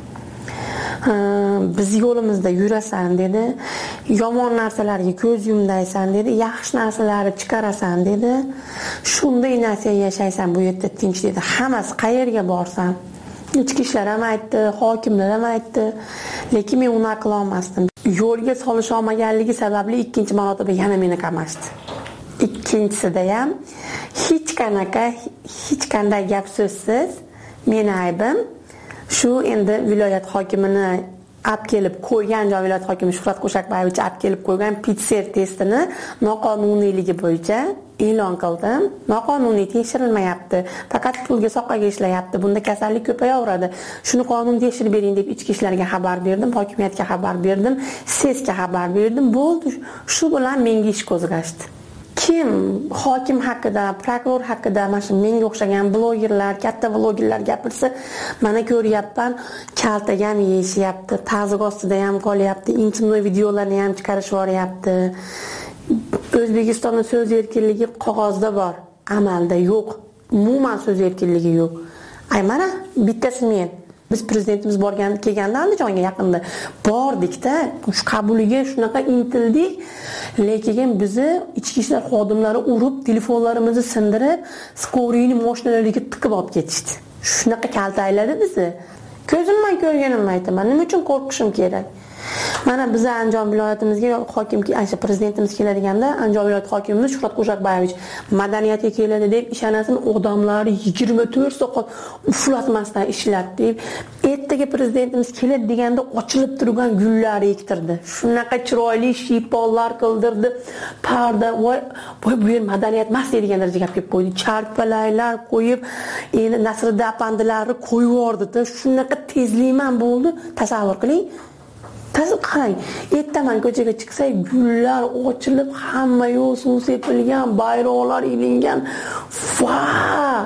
Biz yo'limizda yurasan dedi. Yomon narsalarga ko'z yumdaysan dedi. Yaxshi narsalarni chiqarasan dedi. Shunday narsa yashaysan bu yerda tinch dedi. Hammasi qayerga borsam ichki ishlar ham aytdi, hokimlar ham aytdi, lekin men uni qila olmasdim. Yo'lga solish olmaganligi sababli ikkinchi marotaba yana meni qamashdi. Ikkinchisida ham hech qanday gap so'zsiz meni aybim shu endi viloyat hokimini olib kelib qo'ygan, viloyat hokimi Shuhrat Qo'shaqboyevich olib kelib qo'ygan PCR testini noqonuniyligi bo'yicha e'lon qildim. Noqonuniy tekshirilmayapti. Faqat pulga soqaga ishlayapti. Bunda kasallik ko'payaveradi. Shuni qonun tekshirib bering deb ichki ishlarga xabar berdim, hokimiyatga xabar berdim, SESga xabar berdim. Bo'ldi. Shu bilan menga ish qo'zg'ashdi. Kim hokim haqida, prokuror haqida, mana shu menga o'xshagan blogerlar, katta blogerlar gapirsa, mana ko'ryapman, kaltaga ham yeyishyapti, ta'ziq ostida ham qolyapti, intimnoy videolarni ham chiqarib yuboryapti. O'zbekistonda so'z erkinligi qog'ozda bor, amalda yo'q. Umuman so'z erkinligi yo'q. Ay mana bittasi men. Biz prezidentimiz kelganda Andijonga yaqinda bordik-da, shu qabuliga shunaqa intildik, lekin bizni ichki ishlar xodimlari urib, telefonlarimizni sindirib, skoriyni mashinalariga tiqib olib ketishdi. Shunaqa kaltayladi bizni. Ko'zimdan ko'rganimni aytaman. Nima uchun qo'rqishim kerak? Mana biz Andijon viloyatimizga hokim, ayni prezidentimiz keladeganda Andijon viloyat hokimimiz Shuhrat Qo'shaqboyevich madaniyatga keladi deb ishanasin odamlari 24 soat uflatmasdan ishlatdi deb ertaga prezidentimiz keladi deganda ochilib turgan gullar ektirdi. Shunaqa chiroyli shiyponlar qildirdi. Parda voy bu yer madaniyat emas degan darajaga gap kelib qo'ydi. Charpalaylar qo'yib, endi Nasriddin apandilarni qo'yib yubordi-da. Shunaqa tezlikman bo'ldi. Tasavvur qiling. Qarang, ertaman ko'chaga chiqsak, gullar ochilib, hamma yo'l suv sepilgan, bayroqlar ilingan. Va!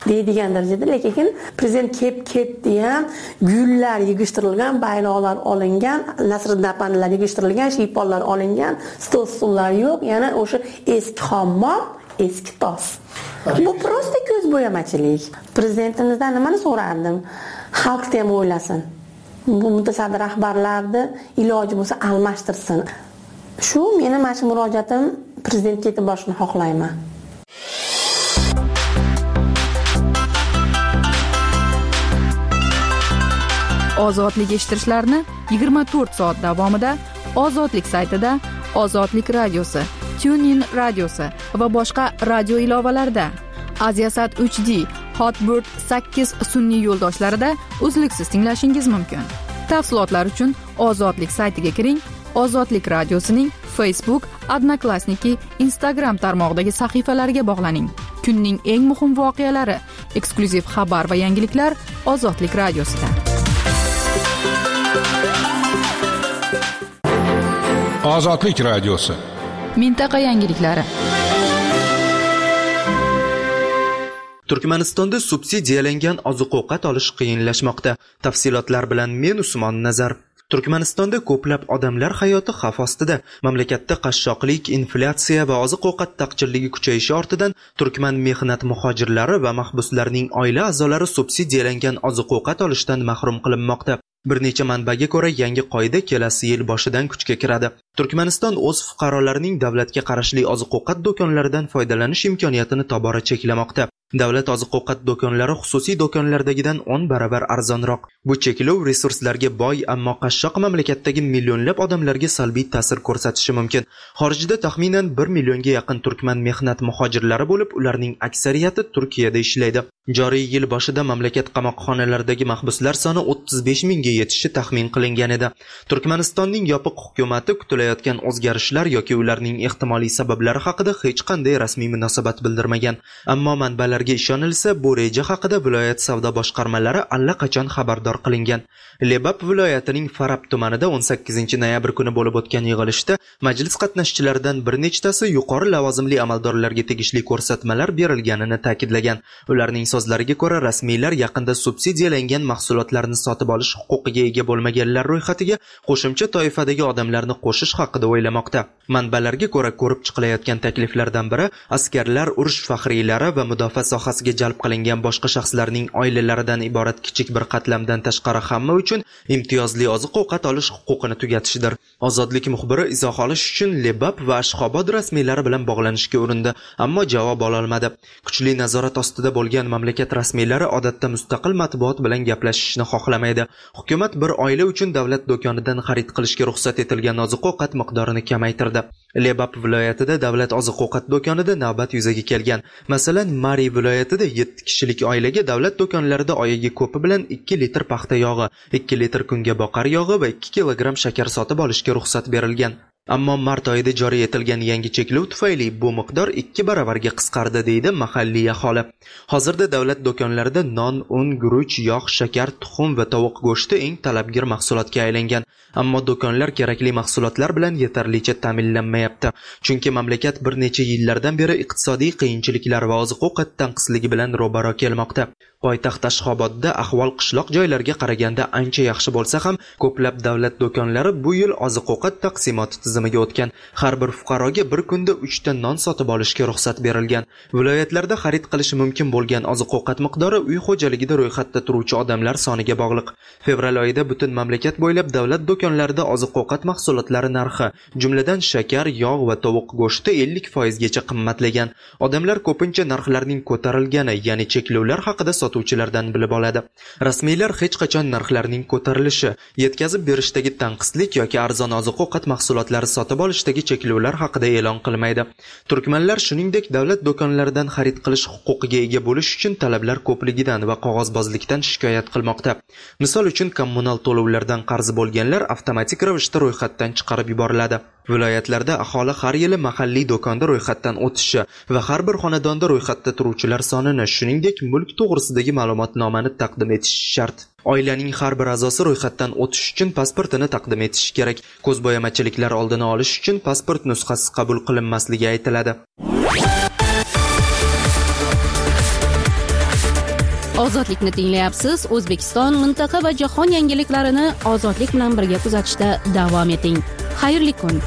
deydigan darajada, lekin prezident ketdi ham gullar yig'ishtirilgan, bayroqlar olingan, Nasriddin apandilar yig'ishtirilgan, shiyponlar olingan, stullar yo'q, yana o'sha eski hammom, eski tos. Bu prosta ko'zbo'yamachilik. Prezidentimizdan nimani so'rardim? Xalqni ham o'ylasin. Bu mutasaddi rahbarlarni iloji bo'lsa almashtirsin. Shu meni mana shu murojaatim prezidentga yetib borishni xohlayman. Ozodlik eshittirishlarini 24 soat davomida Ozodlik saytida, Ozodlik radiosi, TuneIn radiosi va boshqa radio ilovalarida, Aziasat 3D, Hotbird 8 sun'iy yo'ldoshlarida uzluksiz tinglashingiz mumkin. Tafsilotlar uchun Ozodlik saytiga kiring. Ozodlik radiosining Facebook, Odnoklassniki, Instagram tarmog'idagi sahifalariga bog'laning. Kunning eng muhim voqealari, eksklyuziv xabar va yangiliklar Ozodlik radiosida. Ozodlik radiosi. Mintaqa yangiliklari. Turkmanistonda subsidiyalangan oziq-ovqat olish qiyinlashmoqda. Tafsilotlar bilan men Usmon Nazar. Turkmanistonda ko'plab odamlar hayoti xavf ostida. Mamlakatda qashshoqlik, inflyatsiya va oziq-ovqat taqchilligi kuchayishi ortidan turkman mehnat muhojirlari va mahbuslarning oila a'zolari subsidiyalangan oziq-ovqat olishdan mahrum qilinmoqda. Bir necha manbaga ko'ra, yangi qoida kelasi yil boshidan kuchga kiradi. Turkmaniston o'z fuqarolarining davlatga qarashli oziq-ovqat do'konlaridan foydalanish imkoniyatini tobora cheklamoqda. Davlat oziq-ovqat do'konlari xususiy do'konlardagidan 10 barobar arzonroq. Bu cheklov resurslarga boy, ammo qashshoq mamlakatdagi millionlab odamlarga salbiy ta'sir ko'rsatishi mumkin. Xorijda taxminan 1 millionga yaqin turkman mehnat muhojirlari bo'lib, ularning aksariyati Turkiyada ishlaydi. Joriy yil boshida mamlakat qamoqxonalaridagi mahbuslar soni 35 mingga yetishi taxmin qilingan edi. Turkmanistonning yopiq hukumati kutilayotgan o'zgarishlar yoki ularning ehtimoliy sabablari haqida hech qanday rasmiy munosabat bildirmagan. Ammo manbalarga ishonilsa, bu reja haqida viloyat savdo boshqarmalari allaqachon xabardor qilingan. Lebap viloyatining Farab tumanida 18-noyabr kuni bo'lib o'tgan yig'ilishda majlis qatnashchilaridan bir nechtasi yuqori lavozimli amaldorlarga tegishli ko'rsatmalar berilganini ta'kidlagan. Ularning so'zlariga ko'ra, rasmiylar yaqinda subsidiyalangan mahsulotlarni sotib olish huquqiga ega bo'lmaganlar ro'yxatiga qo'shimcha toifadagi odamlarni qo'shish haqida o'ylamoqda. Manbalarga ko'ra, ko'rib chiqilayotgan takliflardan biri askarlar, urush faxriylari va mudofaa sohasiga jalb qilingan boshqa shaxslarning oilalaridan iborat kichik bir qatlamdan tashqari hamma uchun imtiyozli oziq-ovqat olish huquqini tugatishdir. Ozodlik muxbiri izoh olish uchun Lebap va Ashxobod rasmiylari bilan bog'lanishga urindi, ammo javob ola olmadi. Kuchli nazorat ostida bo'lgan mamlakat rasmiylari odatda mustaqil matbuot bilan gaplashishni xohlamaydi. Hukumat bir oila uchun davlat do'konidan xarid qilishga ruxsat etilgan oziq-ovqat miqdorini kamaytirdi. Lebap viloyatida davlat oziq-ovqat do'konida navbat yuzaga kelgan. Masalan, Mari viloyatida 7 kishilik oilaga davlat do'konlarida oyiga ko'pi bilan 2 litr paxta yog'i, 2 litr kungaboqar yog'i va 2 kilogramm shakar sotib olishga ruxsat berilgan. Ammo mart oyida joriy etilgan yangi cheklov tufayli bu miqdor 2 barobarga qisqardi, deydi mahalliy aholi. Hozirda davlat do'konlarida non, un, guruch, yog', shakar, tuxum va tovuq go'shti eng talabgir mahsulotga aylangan. Ammo do'konlar kerakli mahsulotlar bilan yetarlicha ta'minlanmayapti. Chunki mamlakat bir necha yillardan beri iqtisodiy qiyinchiliklar va oziq-ovqat tanqisligi bilan ro'baro kelmoqda. Poytaxt Ashxobodda ahvol qishloq joylarga qaraganda ancha yaxshi bo'lsa ham, ko'plab davlat do'konlari bu yil oziq-ovqat taqsimoti tizimiga o'tgan. Har bir fuqaroga bir kunda 3 ta non sotib olishga ruxsat berilgan. Viloyatlarda xarid qilish mumkin bo'lgan oziq-ovqat miqdori uy xo'jaligida ro'yxatda turuvchi odamlar soniga bog'liq. Fevral oyida butun mamlakat bo'ylab davlat do'konlarida oziq-ovqat mahsulotlari narxi, jumladan shakar, yog' va tovuq go'shti 50% gacha qimmatlagan. Odamlar ko'pincha narxlarning ko'tarilgani, ya'ni cheklovlar haqida sotuvchilardan bilib oladi. Rasmiylar hech qachon narxlarning ko'tarilishi, yetkazib berishdagi tanqislik yoki arzon oziq-ovqat mahsulotlari sotib olishdagi cheklovlar haqida e'lon qilmaydi. Turkmanlar shuningdek davlat do'konlaridan xarid qilish huquqiga ega bo'lish uchun talablar ko'pligidan va qog'ozbozlikdan shikoyat qilmoqda. Misol uchun, kommunal to'lovlardan qarzi bo'lganlar avtomatik ravishda ro'yxatdan chiqarib yuboriladi. Viloyatlarda aholi har yili mahalliy do'konda ro'yxatdan o'tishi va har bir xonadonda ro'yxatda turuvchilar sonini, shuningdek mulk to'g'risidagi ma'lumotnomani taqdim etish shart. Oilaning har bir a'zosi ro'yxatdan o'tish uchun pasportini taqdim etishi kerak. Ko'zbo'yamachiliklar oldini olish uchun pasport nusxasi qabul qilinmasligi aytiladi. Ozodlikni tinglayapsiz. O'zbekiston, mintaqa va jahon yangiliklarini ozodlik bilan birga kuzatishda davom eting. Xayrli kun.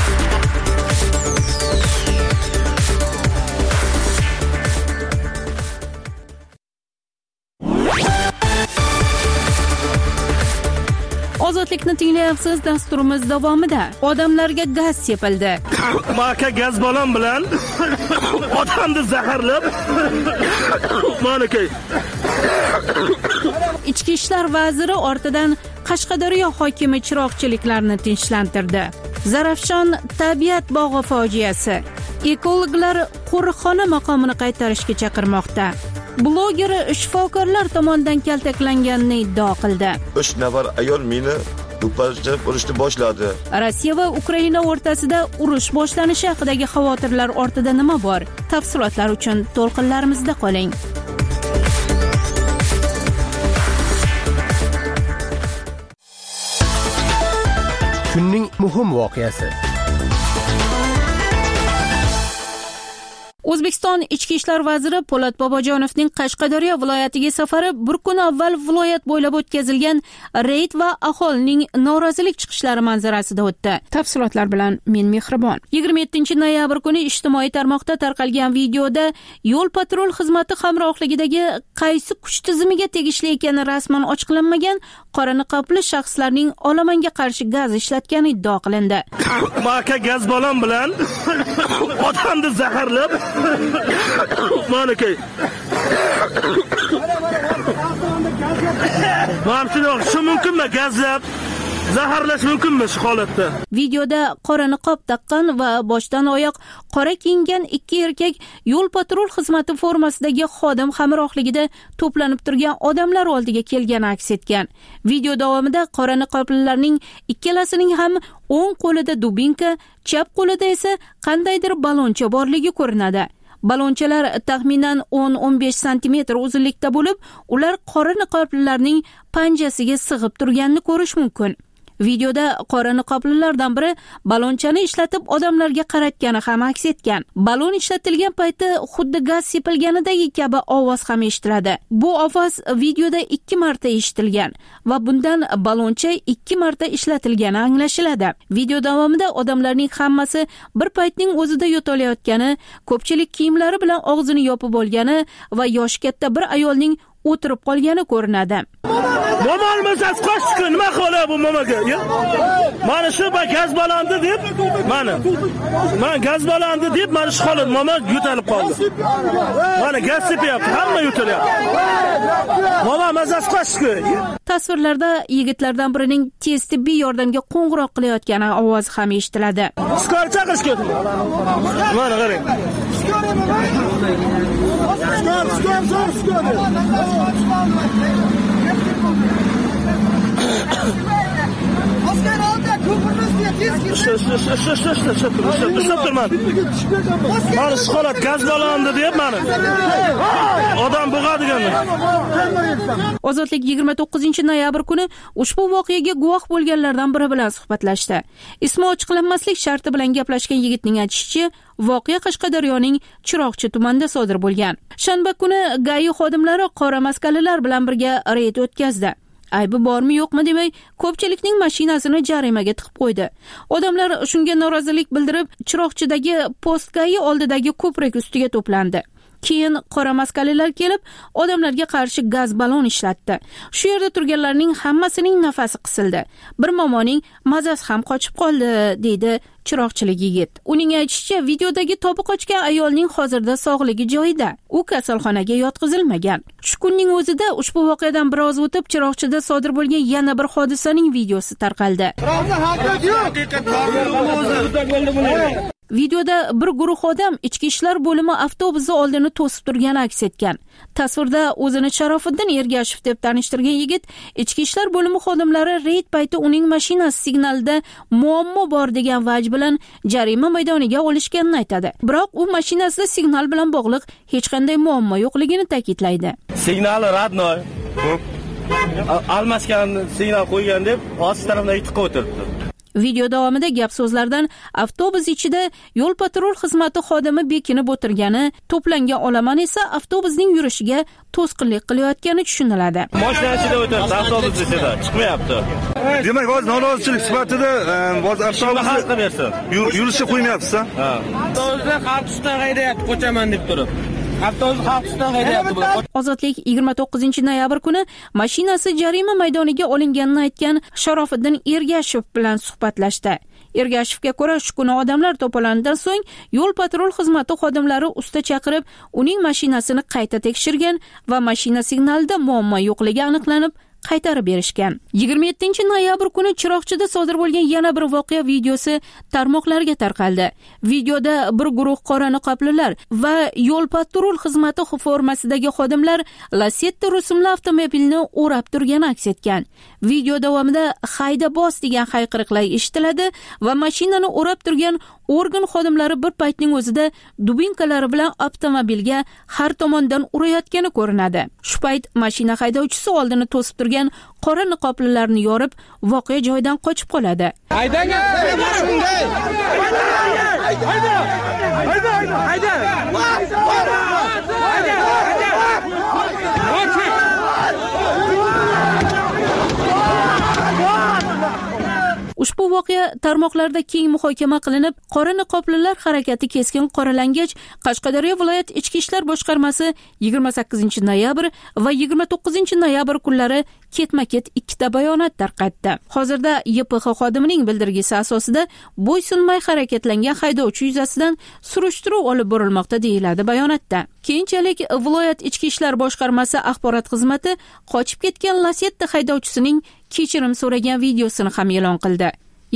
Ozodlikni tinglayapsiz. Dasturimiz davomida odamlarga gaz sepildi. Maka gaz balon bilan odamni zaharlab maniki. Ichki ishlar vaziri ortidan Qashqadaryo hokimi chiroqchiliklarni tinchlantirdi. Zarafshon tabiat bog'i fojiasi. Ekologlar qo'riqxona maqomini qaytarishga chaqirmoqda. Bloger shifokorlar tomonidan kaltaklanganini iddao qildi. 3 nafar ayol meni do'pposlab urishni boshladi. Rossiya va Ukraina o'rtasida urush boshlanishi haqidagi xavotirlar ortida nima bor? Tafsilotlar uchun to'lqinlarimizda qoling. Kunning muhim voqeasi. O'zbekiston Ichki ishlar vaziri Po'lat Bobojonovning Qashqadaryo viloyatiga safari bir kun avval viloyat bo'ylab o'tkazilgan reyd va aholining norozilik chiqishlari manzarasida o'tdi. Tafsilotlar bilan men Mehribon. 27-noyabr kuni ijtimoiy tarmoqda tarqalgan videoda yo'l patrul xizmati hamrohligidagi qaysi kuch tizimiga tegishli ekani rasman ochiqlanmagan qora niqobli shaxslarning olomanga qarshi gaz ishlatgani iddao qilindi. Maka gaz balon bilan odamni zaharlab maniki. Ma'lum shu mumkinmi gazlab zaharlash mumkinmi shu holatda? Videoda qora niqob taqqan va boshdan oyoq qora kiyingan ikki erkak yo'l patrul xizmati formasidagi xodim hamrohligida to'planib turgan odamlar oldiga kelgani aks etgan. Video davomida qora niqoblilarning ikkalasining ham o'ng qo'lida dubinka, chap qo'lida esa qandaydir baloncha borligi ko'rinadi. Balonchalar taxminan 10-15 sm uzunlikda bo'lib, ular qora niqoblilarning panjasiga sig'ib turganini ko'rish mumkin. Videoda qora niqoblilardan biri balonchani ishlatib odamlarga qaratgani ham aks etgan. Balon ishlatilgan paytda xuddi gaz sepilganidagi kabi ovoz ham eshitiladi. Bu ovoz videoda 2 marta eshitilgan va bundan baloncha 2 marta ishlatilgani anglashiladi. Video davomida odamlarning hammasi bir paytning o'zida yo'talayotgani, ko'pchilik kiyimlari bilan og'zini yopib olgani va yoshi katta bir ayolning o'tirib qolgani ko'rinadi. Mo'molmisiz qo'shku nima qiladi bu momaga? Mana shu gaz balandi deb, men gaz balandi deb mana shu holat moma yo'talib qoldi. Mana gaz sepyapti, hamma yo'talyapti. Moma mazasi qo'shku. Tasvirlarda yigitlardan birining tez tibbiy yordamga qo'ng'iroq qilayotgani ovozi ham eshitiladi. Skor chaqish ketin. Mana qarang. Mana shu holat gaz balonda deyapman. Odam bo'g'adiganlar. Ozodlik 29-noyabr kuni ushbu voqeaga guvoh bo'lganlardan biri bilan suhbatlashdi. Ismi ochiqlanmaslik sharti bilan gaplashgan yigitning aytishicha, voqea Qashqadaryoning Chiroqchi tumanida sodir bo'lgan. Shanba kuni GAI xodimlari qora maskalilar bilan birga reyd o'tkazdi. Aybi bormi yo'qmi demay, ko'pchilikning mashinasini jarimaga tiqib qo'ydi. Odamlar shunga norozilik bildirib, Chiroqchidagi post GAI oldidagi ko'prik ustiga to'plandi. Keyin qora maskalilar kelib, odamlarga qarshi gaz balon ishlatdi. Shu yerda turganlarning hammasining nafasi qisildi. Bir momoning mazasi ham qochib qoldi, deydi chiroqchilik yigit. Uning aytishicha, videodagi tobi qochgan ayolning hozirda sog'ligi joyida. U kasalxonaga yotqizilmagan. Shu kunning o'zida ushbu voqeadan biroz o'tib, Chiroqchida sodir bo'lgan yana bir hodisaning videosi tarqaldi. Videoda bir guruh odam ichki ishlar bo'limi avtobusi oldini to'sib turgani aks etgan. Tasvirda o'zini Sharofiddin Ergashev deb tanishtirgan yigit ichki ishlar bo'limi xodimlari reyd payti uning mashinasi signalida muammo bor degan vaj bilan jarima maydoniga olishganini aytadi. Biroq u mashinasida signal bilan bog'liq hech qanday muammo yo'qligini ta'kidlaydi. Signali radnoy. Almasgan signal qo'ygan deb ost tarafdan tiqib o'tiribdi. Video davomida gap so'zlardan avtobus ichida yo'l patrul xizmati xodimi bekinib o'tirgani, to'plangan olomon esa avtobusning yurishiga to'sqinlik qilayotgani tushuniladi. Mashina ichida o'tiribdi, avtobus ichida chiqmayapti. Demak, hozir norozichilik sifatida avtobusni yurishga qo'ymayapsiz-a? Ha. Avtobusni xalqiston haydayapti, qo'chaman deb turib. Avtobus xalqiston haydayapti. Ozodlik 29-noyabr kuni mashinasi jarima maydoniga olinganini aytgan Sharofiddin Ergashev bilan suhbatlashdi. Ergashevga ko'ra, shu kuni odamlar to'planganidan so'ng yo'l patrul xizmati xodimlari usta chaqirib, uning mashinasini qayta tekshirgan va mashina signalida muammo yo'qligi aniqlanib, qaytarib berishgan. 27-noyabr kuni Chiroqchida sodir bo'lgan yana bir voqea videosi tarmoqlarga tarqaldi. Videoda bir guruh qora niqoblilar va yo'l patrul xizmati formasidagi xodimlar Lacetti rusumli avtomobilni o'rab turgani aks etgan. Video davomida hayda bos degan hayqiriqlar eshitiladi va mashinani o'rab turgan organ xodimlari bir paytning o'zida dubinkalari bilan avtomobilga har tomondan urayotgani ko'rinadi. Shu payt mashina haydovchisi oldini to'sib turgan qora niqoblilarni yorib, voqea joyidan qochib qoladi. Ushbu voqea tarmoqlarda keng muhokama qilinib, qora niqoblilar harakati keskin qoralangach, Qashqadaryo viloyat ichki ishlar boshqarmasi 28-noyabr va 29-noyabr kunlari ketma-ket ikkita bayonot tarqatdi. Hozirda YPX xodimining bildirgisi asosida bo'ysunmay harakatlangan haydovchi yuzasidan surishtiruv olib borilmoqda deyiladi bayonotda. Keyinchalik viloyat ichki ishlar boshqarmasi axborot xizmati qochib ketgan Lacetti haydovchisining kechirim so'ragan videosini ham e'lon qildi.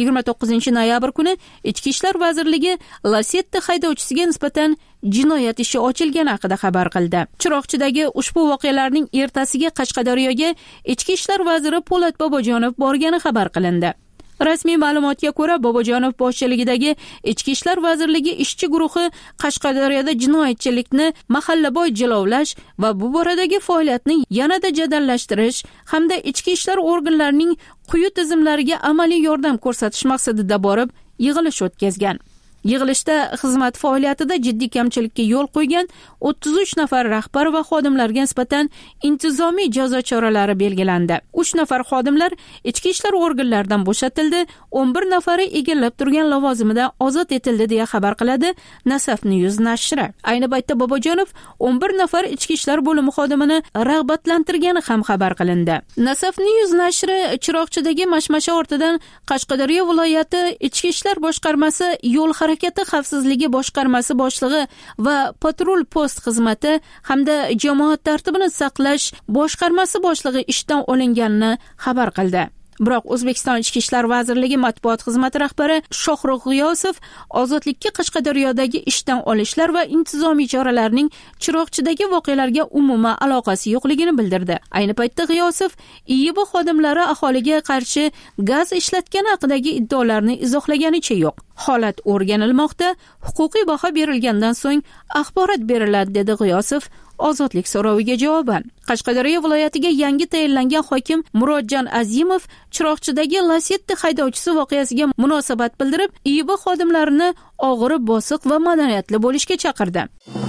29-noyabr kuni Ichki ishlar vazirligi Lacetti haydovchisiga nisbatan jinoyat ishi ochilgani haqida xabar qildi. Chiroqchidagi ushbu voqealarning ertasiga Qashqadaryoga Ichki ishlar vaziri Po'lat Bobojonov borgani xabar qilindi. Rasmiy ma'lumotga ko'ra, Bobojonov boshchiligidagi Ichki ishlar vazirligi ishchi guruhi Qashqadaryoda jinoyatchilikni mahallaboy jilovlash va bu boradagi faoliyatni yanada jadallashtirish hamda ichki ishlar organlarining quyi tizimlariga amaliy yordam ko'rsatish maqsadida borib yig'ilish o'tkazgan. Yig'ilishda xizmat faoliyatida jiddiy kamchilikka yo'l qo'ygan 33 nafar rahbar va xodimlarga nisbatan intizomiy jazo choralari belgilandi. 3 nafar xodimlar ichki ishlar organlaridan bo'shatildi, 11 nafari egallab turgan lavozimidan ozod etildi deya xabar qiladi Nasaf News nashri. Ayni paytda Bobojonov 11 nafar ichki ishlar bo'limi xodimini rag'batlantirgani ham xabar qilindi. Nasaf News nashri Chiroqchidagi mashmasha ortidan Qashqadaryo viloyati ichki ishlar boshqarmasi yo'l harakati xavfsizligi boshqarmasi boshlig'i va patrul post xizmati hamda jamoat tartibini saqlash boshqarmasi boshlig'i ishdan olinganini xabar qildi. Biroq O'zbekiston Ichki ishlar vazirligi matbuot xizmati rahbari Shohruh G'iyosov ozodlikka Qashqadaryodagi ishdan olishlar va intizomiy choralarning Chiroqchidagi voqealarga umuman aloqasi yo'qligini bildirdi. Ayni paytda G'iyosov IIB xodimlari aholiga qarshi gaz ishlatgani haqidagi iddaolarni izohlaganicha yo'q. Holat o'rganilmoqda, huquqiy baho berilgandan so'ng axborot beriladi, dedi G'iyosov ozodlik so'roviga javoban. Qashqadaryo viloyatiga yangi tayinlangan hokim Murodjon Azimov Chiroqchidagi Lacetti haydovchisi voqeasiga munosabat bildirib, IIB xodimlarini og'ir, bosiq va madaniyatli bo'lishga chaqirdi.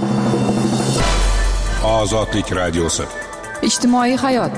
Ozodlik radiosi. Ijtimoiy hayot.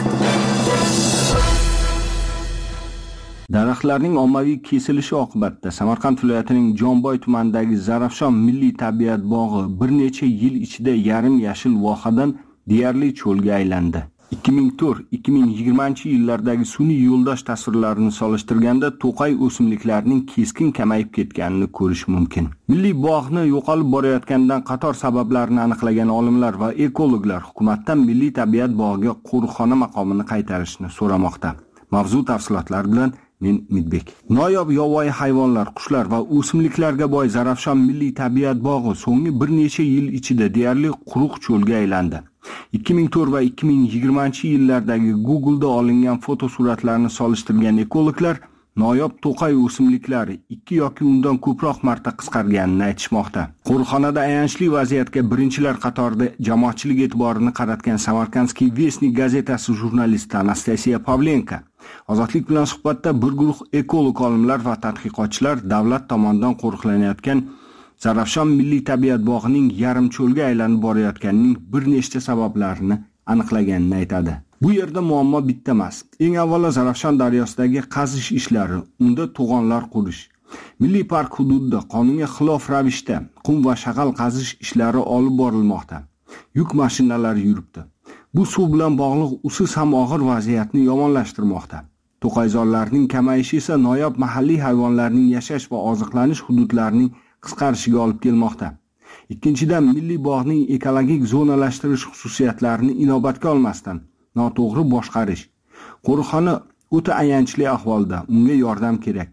Daraxtlarning ommaviy kesilishi oqibatida Samarqand viloyatining Jomboy tumanidagi Zarafshon milliy tabiat bog'i bir necha yil ichida yarim yashil vohadan deyarli cho'lga aylandi. 2004-2020-yillardagi sun'iy yo'ldosh tasvirlarini solishtirganda to'qay o'simliklarning keskin kamayib ketganini ko'rish mumkin. Milliy bog'ni yo'qolib borayotganidan qator sabablarni aniqlagan olimlar va ekologlar hukumatdan milliy tabiat bog'iga qo'riqxona maqomini qaytarishni so'ramoqda. Mavzu tafsilotlar bilan men Midbek. Noyob yovvoyi hayvonlar, qushlar va o'simliklarga boy Zarafshon milliy tabiat bog'i so'nggi bir necha yil ichida deyarli quruq cho'lga aylandi. 2004 va 2020-yillardagi Google'da olingan fotosuratlarni solishtirgan ekologlar noyob to'qay o'simliklari 2 yoki undan ko'proq marta qisqarganini aytishmoqda. Qo'riqxonada ayanchli vaziyatga birinchilar qatorida jamoatchilik e'tiborini qaratgan Samarkandskiy Vestnik gazetasi jurnalisti Anastasiya Pavlenko Ozodlik bilan suhbatda bir guruh ekolog olimlar va tadqiqotchilar davlat tomonidan qo'riqlanayotgan Zarafshon milliy tabiat bog'ining yarim cho'lga aylanib borayotganining bir nechta sabablarini aniqlaganini aytadi. Bu yerda muammo bitta emas. Eng avvalo Zarafshon daryosidagi qazish ishlari, unda to'g'onlar qurish. Milliy park hududida qonunga xilof ravishda qum va shag'al qazish ishlari olib borilmoqda. Yuk mashinalari yuribdi. Bu suv bilan bog'liq usiz ham og'ir vaziyatni yomonlashtirmoqda. To'qayzorlarning kamayishi esa noyob mahalliy hayvonlarning yashash va oziqlanish hududlarining qisqarishiga olib kelmoqda. Ikkinchidan, milliy bog'ning ekologik zonalashtirish xususiyatlarini inobatga olmasdan noto'g'ri boshqarish. Qo'riqxona o'ta ayanchli ahvolda, unga yordam kerak.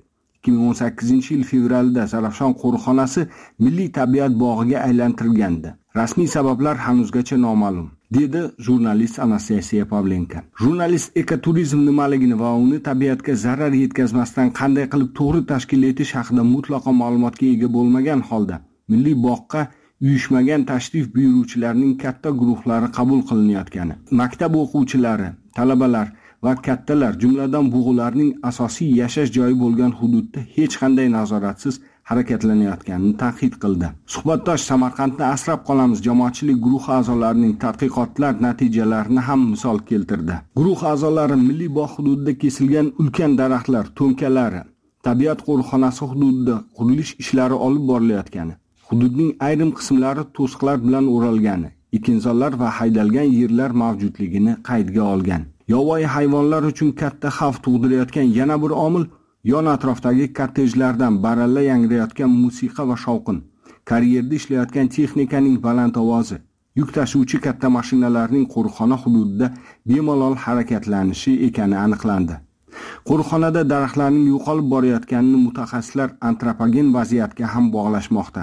2018-yil fevralda Zarafshon qo'riqxonasi milliy tabiat bog'iga aylantirilgandi. Rasmiy sabablar hanuzgacha noma'lum, dedi jurnalist Anastasiya Pavlenko. Jurnalist ekoturizm nimaligini va uni tabiatga zarar yetkazmasdan qanday qilib to'g'ri tashkil etish haqida mutlaqo ma'lumotga ega bo'lmagan holda milliy bog'ga uyushmagan tashrif buyuruvchilarning katta guruhlari qabul qilinayotgani, maktab o'quvchilari, talabalar va kattalar, jumladan bug'ularning asosiy yashash joyi bo'lgan hududda hech qanday nazoratsiz harakatlanayotganini tanqid qildi. Suhbatdosh Samarqandni asrab qolamiz jamoatchilik guruhi a'zolarining tadqiqotlar natijalarini ham misol keltirdi. Guruh a'zolari milliy bog' hududida kesilgan ulkan daraxtlar to'nkalari, tabiat qo'riqxonasi hududida qurilish ishlari olib borilayotgani, hududning ayrim qismlari to'siqlar bilan o'ralgani, ekinzorlar va haydalgan yerlar mavjudligini qaydga olgan. Yovvoyi hayvonlar uchun katta xavf tug'dirayotgan yana bir omil yon atrofdagi kottejlardan baralla yangrayotgan musiqa va shovqin, karyerda ishlayotgan texnikaning baland ovozi, yuk tashuvchi katta mashinalarning qo'riqxona hududida bemalol harakatlanishi ekani aniqlandi. Qo'riqxonada daraxtlarning yo'qolib borayotganini mutaxassislar antropogen vaziyatga ham bog'lashmoqda.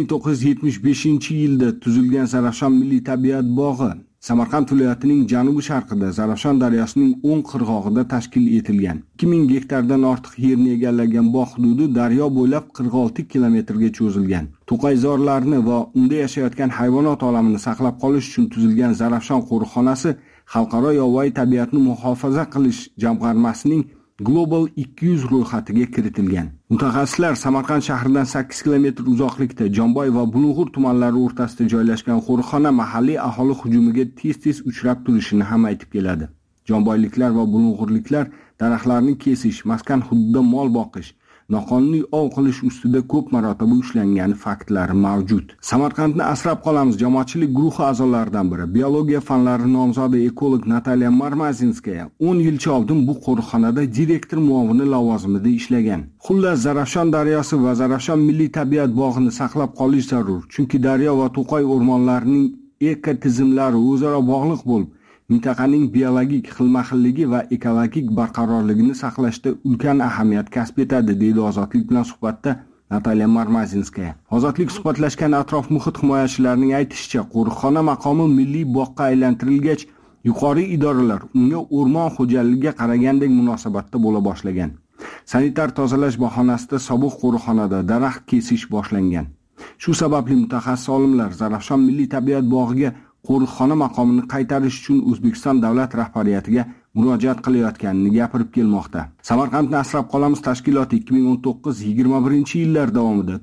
1975-yilda tuzilgan Zarafshon milliy tabiat bog'i Samarqand viloyatining janubi sharqida Zarafshon daryosining o'ng qirg'og'ida tashkil etilgan. 2000 gektardan ortiq yerni egallagan bog' hududi daryo bo'ylab 46 kilometrga cho'zilgan. To'qayzorlarni va unda yashayotgan hayvonot olamini saqlab qolish uchun tuzilgan Zarafshon qo'riqxonasi Xalqaro yovvoyi tabiatni muhofaza qilish jamg'armasining Global 200 ro'yxatiga kiritilgan. Mutaxassislar Samarqand shahridan 8 kilometr uzoqlikda Jomboy va Bulung'ur tumanlari o'rtasida joylashgan qo'riqxona mahalliy aholi hujumiga tez-tez uchrab turishini ham aytib keladi. Jomboyliklar va Bulung'urliklar daraxtlarni kesish, maskan hududida mol boqish, noqonuniy ov qilish ustida ko'p marotaba ushlangani faktlari mavjud. Samarqandni asrab qolamiz jamoatchilik guruhi a'zolaridan biri, biologiya fanlari nomzodi ekolog Natalya Marmazinskaya 10 yilcha oldin bu qo'riqxonada direktor muavini lavozimida ishlagan. Xullas, Zarafshon daryosi va Zarafshon milliy tabiat bog'ini saqlab qolish zarur, chunki daryo va to'qay o'rmonlarining ekotizimlari o'zaro bog'liq bo'lib, mintaqaning biologik xilma-xilligi va ekologik barqarorligini saqlashda ulkan ahamiyat kasb etadi, deydi Ozodlik bilan suhbatda Natalya Marmazinskaya. Ozodlik suhbatlashgan atrof muhit himoyachilarining aytishicha, qo'riqxona maqomi milliy bog'ga aylantirilgach, yuqori idoralar unga o'rmon xo'jaligiga qaragandek munosabatda bo'la boshlagan. Sanitar tozalash bahonasida sobiq qo'riqxonada daraxt kesish boshlangan. Shu sababli mutaxassis olimlar Zarafshon milliy tabiat bog'iga qo'riqxona maqomini qaytarish uchun O'zbekiston davlat rahbariyatiga murojaat qilayotganini gapirib kelmoqda. Samarqandni asrab qolamiz tashkiloti 2019-21-yillar davomida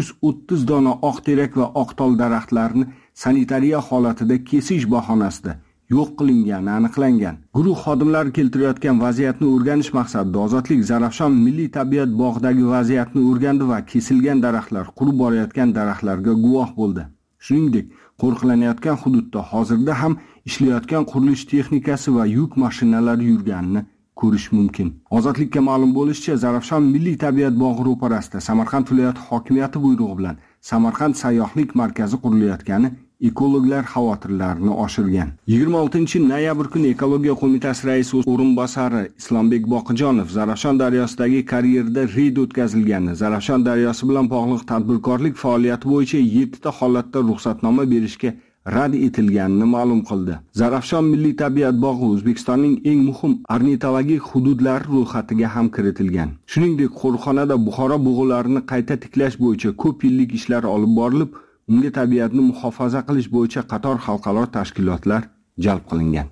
430 dona oq terak va oq tol daraxtlarini sanitariya holatida kesish bahonasida yo'q qilingani aniqlangan. Guruh xodimlari keltirayotgan vaziyatni o'rganish maqsadida Ozodlik Zarafshon milliy tabiat bog'idagi vaziyatni o'rgandi va kesilgan daraxtlar, qurib borayotgan daraxtlarga guvoh bo'ldi. Shuningdek, qo'riqlanayotgan hududda hozirda ham ishlayotgan qurilish texnikasi va yuk mashinalari yurganini ko'rish mumkin. Ozodlikka ma'lum bo'lishicha, Zarafshon milliy tabiat bog'i ro'parasida Samarqand viloyati hokimiyati buyrug'i bilan Samarqand sayyohlik markazi qurilayotgani ekologlar xavotirlarini oshirgan. 26-noyabr kuni Ekologiya qo'mitasi raisi o'rinbosari Islombek Boqijonov Zarafshon daryosidagi karyerda reyd o'tkazilgani, Zarafshon daryosi bilan bog'liq tadbirkorlik faoliyati bo'yicha 7 ta holatda ruxsatnoma berishga rad etilganini ma'lum qildi. Zarafshon milliy tabiat bog'i O'zbekistonning eng muhim ornitologik hududlari ro'yxatiga ham kiritilgan. Shuningdek, qo'riqxonada Buxoro bug'ularini qayta tiklash bo'yicha ko'p yillik ishlar olib borilib, unga tabiatni muhofaza qilish bo'yicha qator xalqaro tashkilotlar jalb qilingan.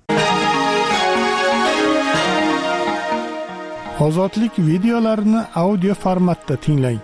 Ozodlik videolarini audio formatda tinglang.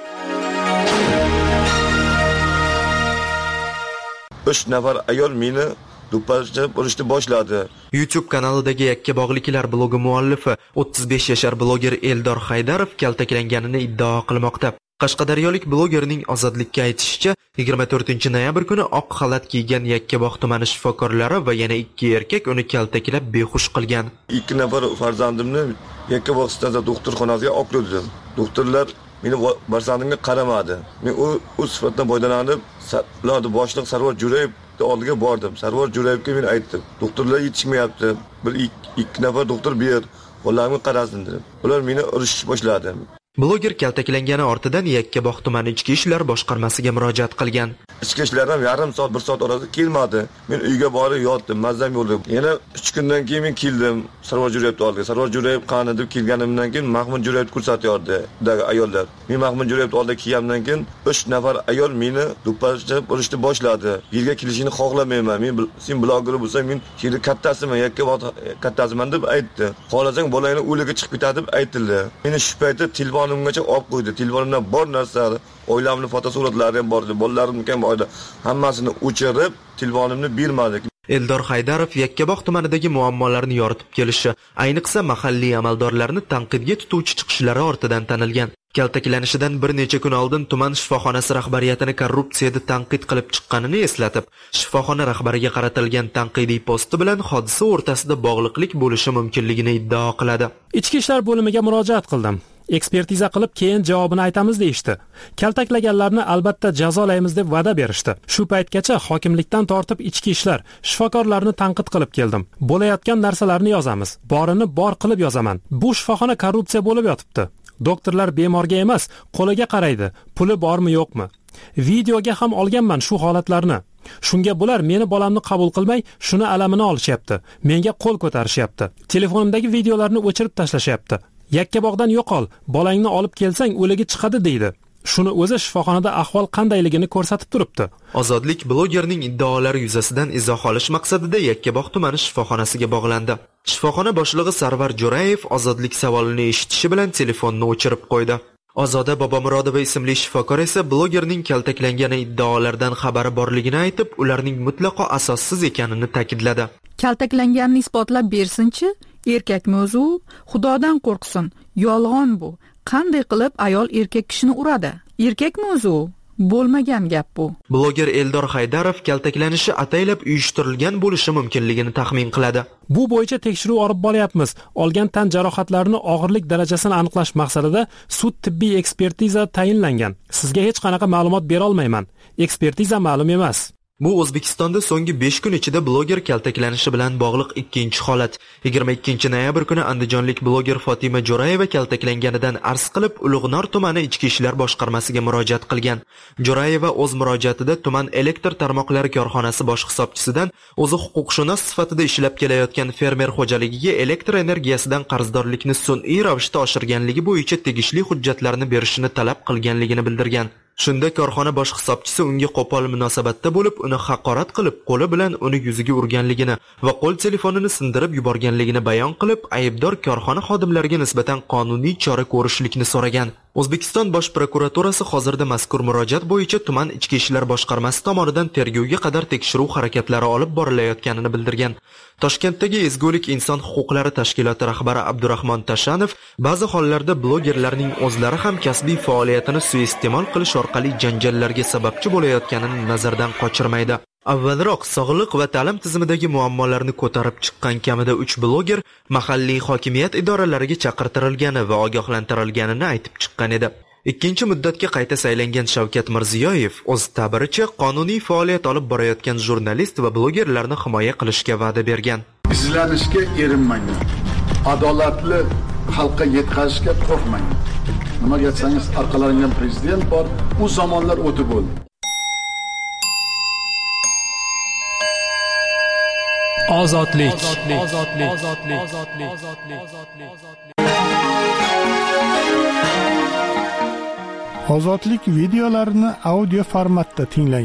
3 nafar ayol meni do'pposlab urishni boshladi. YouTube kanalidagi Yakkabog'liklar blogi muallifi 35 yashar bloger Eldor Haydarov kaltaklanganini iddao qilmoqda. Qashqadaryolik blogerning Ozodlikka aytishicha, 24-noyabr kuni oq xalat kiygan Yakkabog' tumani shifokorlari va yana 2 erkak uni kaltaklab behush qilgan. 2 nafar farzandimni Yakkabog' stansiyasi doktorxonasiga olib keldim. Doktorlar meni farzandimga qaramadi. Men u sifatdan foydalanib, ularni boshliq Sarvar Jo'rayevning oldiga bordim. Sarvar Jo'rayevga men aytdim, doktorlar yetishmayapti. Bir 2 nafar doktor ber, bolalarga qarasin dedim. Ular meni urishni boshladi. Bloger kaltaklangani ortidan Yakkabog' tumani ichki ishlar boshqarmasiga murojaat qilgan. Ichki ishlardan yarim soat, 1 soat orasida kelmadi. Men uyga borib yotdim, mazam yo'ldim. Yana 3 kundan keyin men keldim Sarvar Jo'rayevning oldiga. Sarvar Jo'rayev qani deb kelganimdan keyin Mahmud Jo'rayev ko'rsatyapti, dagi ayollar. Men Mahmud Jo'rayevning oldiga kelganimdan keyin 3 nafar ayol meni do'pposlab urishni boshladi. Yerga kelishini xohlamayman. Men sen bloger bo'lsang, men yerda kattasiman, Yakkabog' kattasiman deb aytdi. Xohlasang bolangni o'liga chiqib ketadi deb aytildi. Meni shu paytda telefonimgacha olib qo'ydi. Telefonimdan bor narsalar, oilamning fotosuratlari ham bor edi, bolalarim ham bor edi. Hammasini o'chirib, telefonimni bermadi. Eldor Haydarov Yakkabog' tumanidagi muammolarni yoritib kelishi, ayniqsa mahalliy amaldorlarni tanqidga tutuvchi chiqishlari ortidan tanilgan. Kaltaklanishidan bir necha kun oldin tuman shifoxonasi rahbariyatini korrupsiyada tanqid qilib chiqqanini eslatib, shifoxona rahbariga qaratilgan tanqidiy posti bilan hodisa o'rtasida bog'liqlik bo'lishi mumkinligini iddao qiladi. Ichki ishlar bo'limiga murojaat qildim. Ekspertiza qilib keyin javobini aytamiz deyishdi. Kaltaklaganlarni albatta jazolaymiz deb va'da berishdi. Shu paytgacha hokimlikdan tortib ichki ishlar, shifokorlarni tanqid qilib keldim. Bo'layotgan narsalarni yozamiz. Borini bor qilib yozaman. Bu shifoxona korrupsiya bo'lib yotibdi. Doktorlar bemorga emas, qo'liga qaraydi. Puli bormi, yo'qmi? Videoga ham olganman shu holatlarni. Shunga bular meni bolamni qabul qilmay, shuni alamini olishyapti. Menga qo'l ko'tarishyapti. Telefonimdagi videolarni o'chirib tashlashyapti. Yakkabog'dan yo'qol, bolangni olib kelsang o'ligi chiqadi deydi. Shuni o'zi shifoxonada ahvol qandayligini ko'rsatib turibdi. Ozodlik blogerning iddaolari yuzasidan izoh olish maqsadida Yakkabog' tumani shifoxonasiga bog'landi. Shifoxona boshlig'i Sarvar Jo'rayev Ozodlik savolini eshitishi bilan telefonni o'chirib qo'ydi. Ozoda Bobomurodova ismli shifokor esa blogerning kaltaklangani iddaolardan xabari borligini aytib, ularning mutlaqo asossiz ekanini ta'kidladi. Kaltaklanganini isbotlab bersin-chi? Erkakmi o'zi u? Xudodan qo'rqsin. Yolg'on bu. Qanday qilib ayol erkak kishini uradi? Erkakmi o'zi u? Bo'lmagan gap bu. Bloger Eldor Haydarov kaltaklanishi ataylab uyushtirilgan bo'lishi mumkinligini taxmin qiladi. Bu bo'yicha tekshiruv olib boryapmiz. Olgan tan jarohatlarini og'irlik darajasini aniqlash maqsadida sud tibbiy ekspertiza tayinlangan. Sizga hech qanaqa ma'lumot bera olmayman. Ekspertiza ma'lum emas. Bu O'zbekistonda so'nggi 5 kun ichida bloger kaltaklanishi bilan bog'liq ikkinchi holat. 22-noyabr kuni andijonlik bloger Fotima Jo'rayeva kaltaklanganidan arz qilib, Ulug'nor tumani ichki ishlar boshqarmasiga murojaat qilgan. Jo'rayeva o'z murojaatida tuman elektr tarmoqlari korxonasi bosh hisobchisidan o'zi huquqshunos sifatida ishlab kelayotgan fermer xo'jaligiga elektr energiyasidan qarzdorlikni sun'iy ravishda oshirganligi bo'yicha tegishli hujjatlarni berishini talab qilganligini bildirgan. Shunda korxona bosh hisobchisi unga qo'pol munosabatda bo'lib, uni haqorat qilib, qo'li bilan uni yuziga urganligini va qo'l telefonini sindirib yuborganligini bayon qilib, aybdor korxona xodimlariga nisbatan qonuniy chora ko'rishlikni so'ragan. O'zbekiston bosh prokuraturasi hozirda mazkur murojaat bo'yicha tuman ichki ishlar boshqarmasi tomonidan tergovga qadar tekshiruv harakatlari olib borilayotganini bildirgan. Toshkentdagi Ezgulik inson huquqlari tashkiloti rahbari Abdurahmon Tashanov ba'zi hollarda blogerlarning o'zlari ham kasbiy faoliyatini suiiste'mol qilish orqali janjallarga sababchi bo'layotganini nazardan qochirmaydi. Avvalroq sog'liq va ta'lim tizimidagi muammolarni ko'tarib chiqqan kamida 3 bloger mahalliy hokimiyat idoralariga chaqirtirilgani va ogohlantirilganini aytib chiqqan edi. Ikkinchi muddatga qayta saylangan Shavkat Mirziyoyev o'z ta'biricha qonuniy faoliyat olib borayotgan jurnalist va blogerlarni himoya qilishga va'da bergan. Izlanishga erinmang. Adolatli xalqqa yetkazishga qo'rqmang. Nima aytsangiz orqalaringdan prezident bor, u zamonlar o'tib bo'ldi. Ozodlik. Ozodlik videolarini audio formatda tinglang.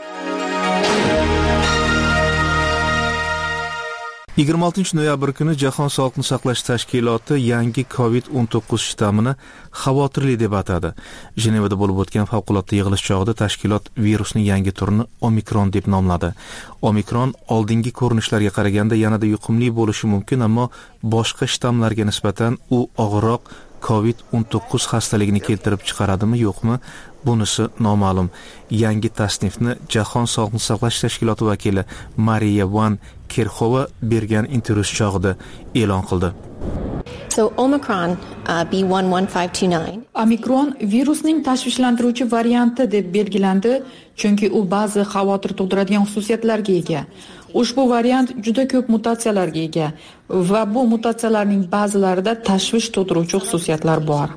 26 noyabr kuni Jahon Sog'liqni saqlash tashkiloti yangi COVID-19 shtammini xavotirli deb atadi. Jenevada bo'lib o'tgan favqulodda yig'ilish chog'ida tashkilot virusning yangi turini Omikron deb nomladi. Omikron oldingi ko'rinishlarga qaraganda yanada yuqumli bo'lishi mumkin, ammo boshqa shtammlarga nisbatan u og'irroq COVID-19 xastaligini keltirib chiqaradimi yo'qmi? Bunisi noma'lum. Yangi tasnifni Jahon Sog'liqni saqlash tashkiloti vakili Mariya Van Kerkhova bergan intervyu chog'ida e'lon qildi. So Omicron B11529 Omikron virusning tashvishlantiruvchi varianti deb belgilandi, chunki u ba'zi xavotir tug'diradigan xususiyatlarga ega. Ushbu variant juda ko'p mutatsiyalarga ega va bu mutatsiyalarning ba'zilarida tashvish tug'diruvchi xususiyatlar bor.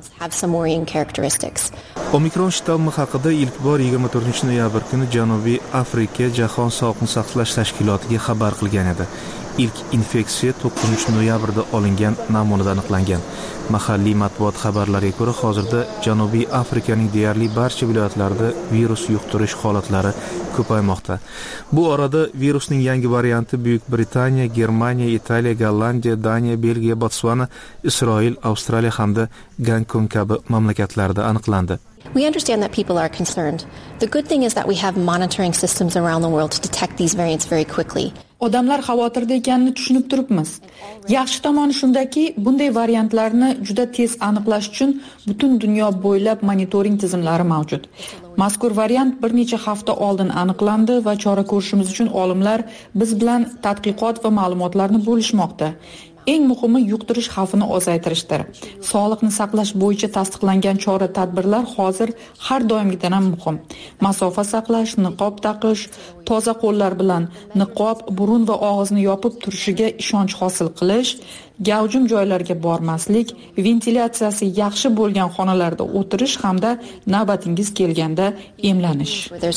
Omikron shtammi haqida ilk bor 24 noyabr kuni Janubiy Afrika Jahon Sog'liqni saqlash tashkilotiga xabar qilgan edi. İlk infeksiya 9 noyabrda olingan namunada aniqlangan. Mahalliy matbuot xabarlariga ko'ra, hozirda Janubiy Afrikaning deyarli barcha viloyatlarida virus yuqtirish holatlari ko'paymoqda. Bu orada virusning yangi varianti Buyuk Britaniya, Germaniya, Italiya, Gollandiya, Daniya, Belgiya, Botswana, Isroil, Avstraliya hamda Gonkong kabi mamlakatlarda aniqlandi. We understand that people are concerned. The good thing is that we have monitoring systems around the world to detect these variants very quickly. Odamlar xavotirda ekanini tushunib turibmiz. Yaxshi tomoni shundaki, bunday variantlarni juda tez aniqlash uchun butun dunyo bo'ylab monitoring tizimlari mavjud. Mazkur variant bir necha hafta oldin aniqlandi va chora ko'rishimiz uchun olimlar biz bilan tadqiqot va ma'lumotlarni bo'lishmoqda. Eng muhimi yuqtirish xavfini ozaytirishdir. Sog'liqni saqlash bo'yicha tasdiqlangan chora-tadbirlar hozir har doimgidan ham muhim. Masofa saqlash, niqob taqish, toza qo'llar bilan niqob, burun va og'izni yopib turishiga ishonch hosil qilish, gavjum joylarga bormaslik, ventilyatsiyasi yaxshi bo'lgan xonalarda o'tirish hamda navbatingiz kelganda emlanish.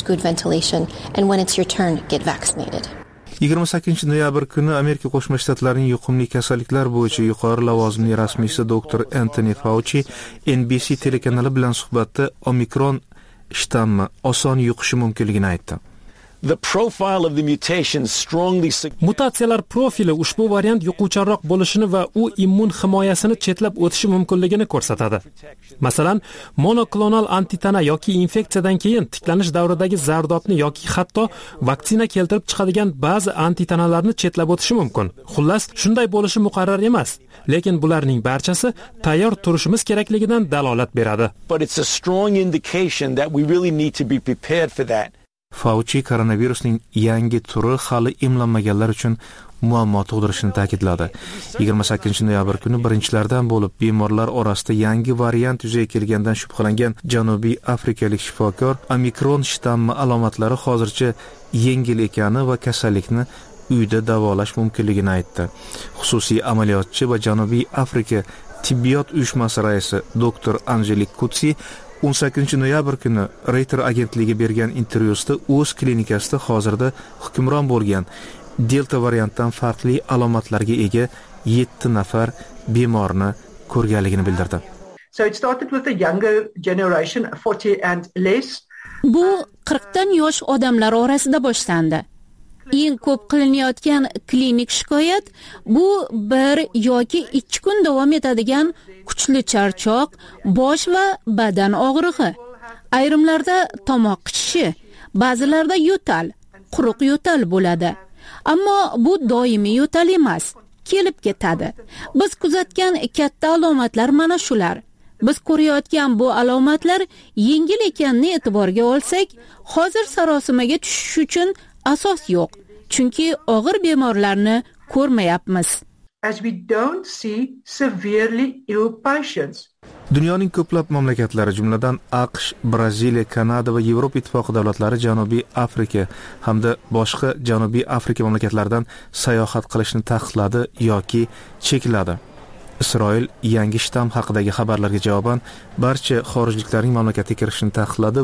28 noyabr kuni Amerika Qo'shma Shtatlarining yuqumli kasalliklar bo'yicha yuqori lavozimli rasmiysi Dr. Anthony Fauci NBC telekanali bilan suhbatda Omikron shtammi oson yuqishi mumkinligini aytdi. Mutatsiyalar profili ushbu variant yuquvchanroq bo'lishini va u immun himoyasini chetlab o'tishi mumkinligini ko'rsatadi. Masalan, monoklonal antitana yoki infeksiyadan keyin tiklanish davridagi zardobni yoki hatto vaksina keltirib chiqadigan ba'zi antitanalarni chetlab o'tishi mumkin. Xullas, shunday bo'lishi muqarrar emas, lekin bularning barchasi tayyor turishimiz kerakligidan dalolat beradi. Fauci koronavirusning yangi turi hali emlanmaganlar uchun muammo tug'dirishini ta'kidladi. 28 noyabr kuni birinchilardan bo'lib bemorlar orasida yangi variant yuzaga kelgandan shubhalangan Janubiy Afrikalik shifokor Omikron shtammi alomatlari hozircha yengil ekani va kasallikni uyda davolash mumkinligini aytdi. Xususiy amaliyotchi va Janubiy Afrika tibbiyot uyushmasi raisi Dr. Angelik Kutsi 18 noyabr kuni Reuters agentligiga bergan intervyusida o'z klinikasida hozirda hukmron bo'lgan Delta variantdan farqli alomatlarga ega 7 nafar bemorni ko'rganligini bildirdi. So it started with the younger generation, 40 and less. Bu 40 dan yosh odamlar orasida boshlandi. Eng ko'p qilinayotgan klinik shikoyat bu 1 yoki 2 kun davom etadigan kuchli charchoq, bosh va badan og'rig'i. Ayrimlarda tomoq qichishi, ba'zilarda yo'tal, quruq yo'tal bo'ladi. Ammo bu doimiy yo'tal emas, kelib ketadi. Biz kuzatgan katta alomatlar mana shular. Biz ko'rayotgan bu alomatlar yengil ekanini e'tiborga olsak, hozir sarosimaga tushish uchun asos yo'q. Chunki og'ir bemorlarni ko'rmayapmiz. As we don't see severely ill patients. Dunyoning ko'plab mamlakatlari, jumladan AQSh, Braziliya, Kanada va Yevropa ittifoqi davlatlari Janubiy Afrika hamda boshqa Janubiy Afrika mamlakatlaridan sayohat qilishni taqiqladi yoki chekladi. Isroil yangi shtamm haqidagi xabarlarga javoban barcha xorijliklarning mamlakatga kirishini taqiqladi va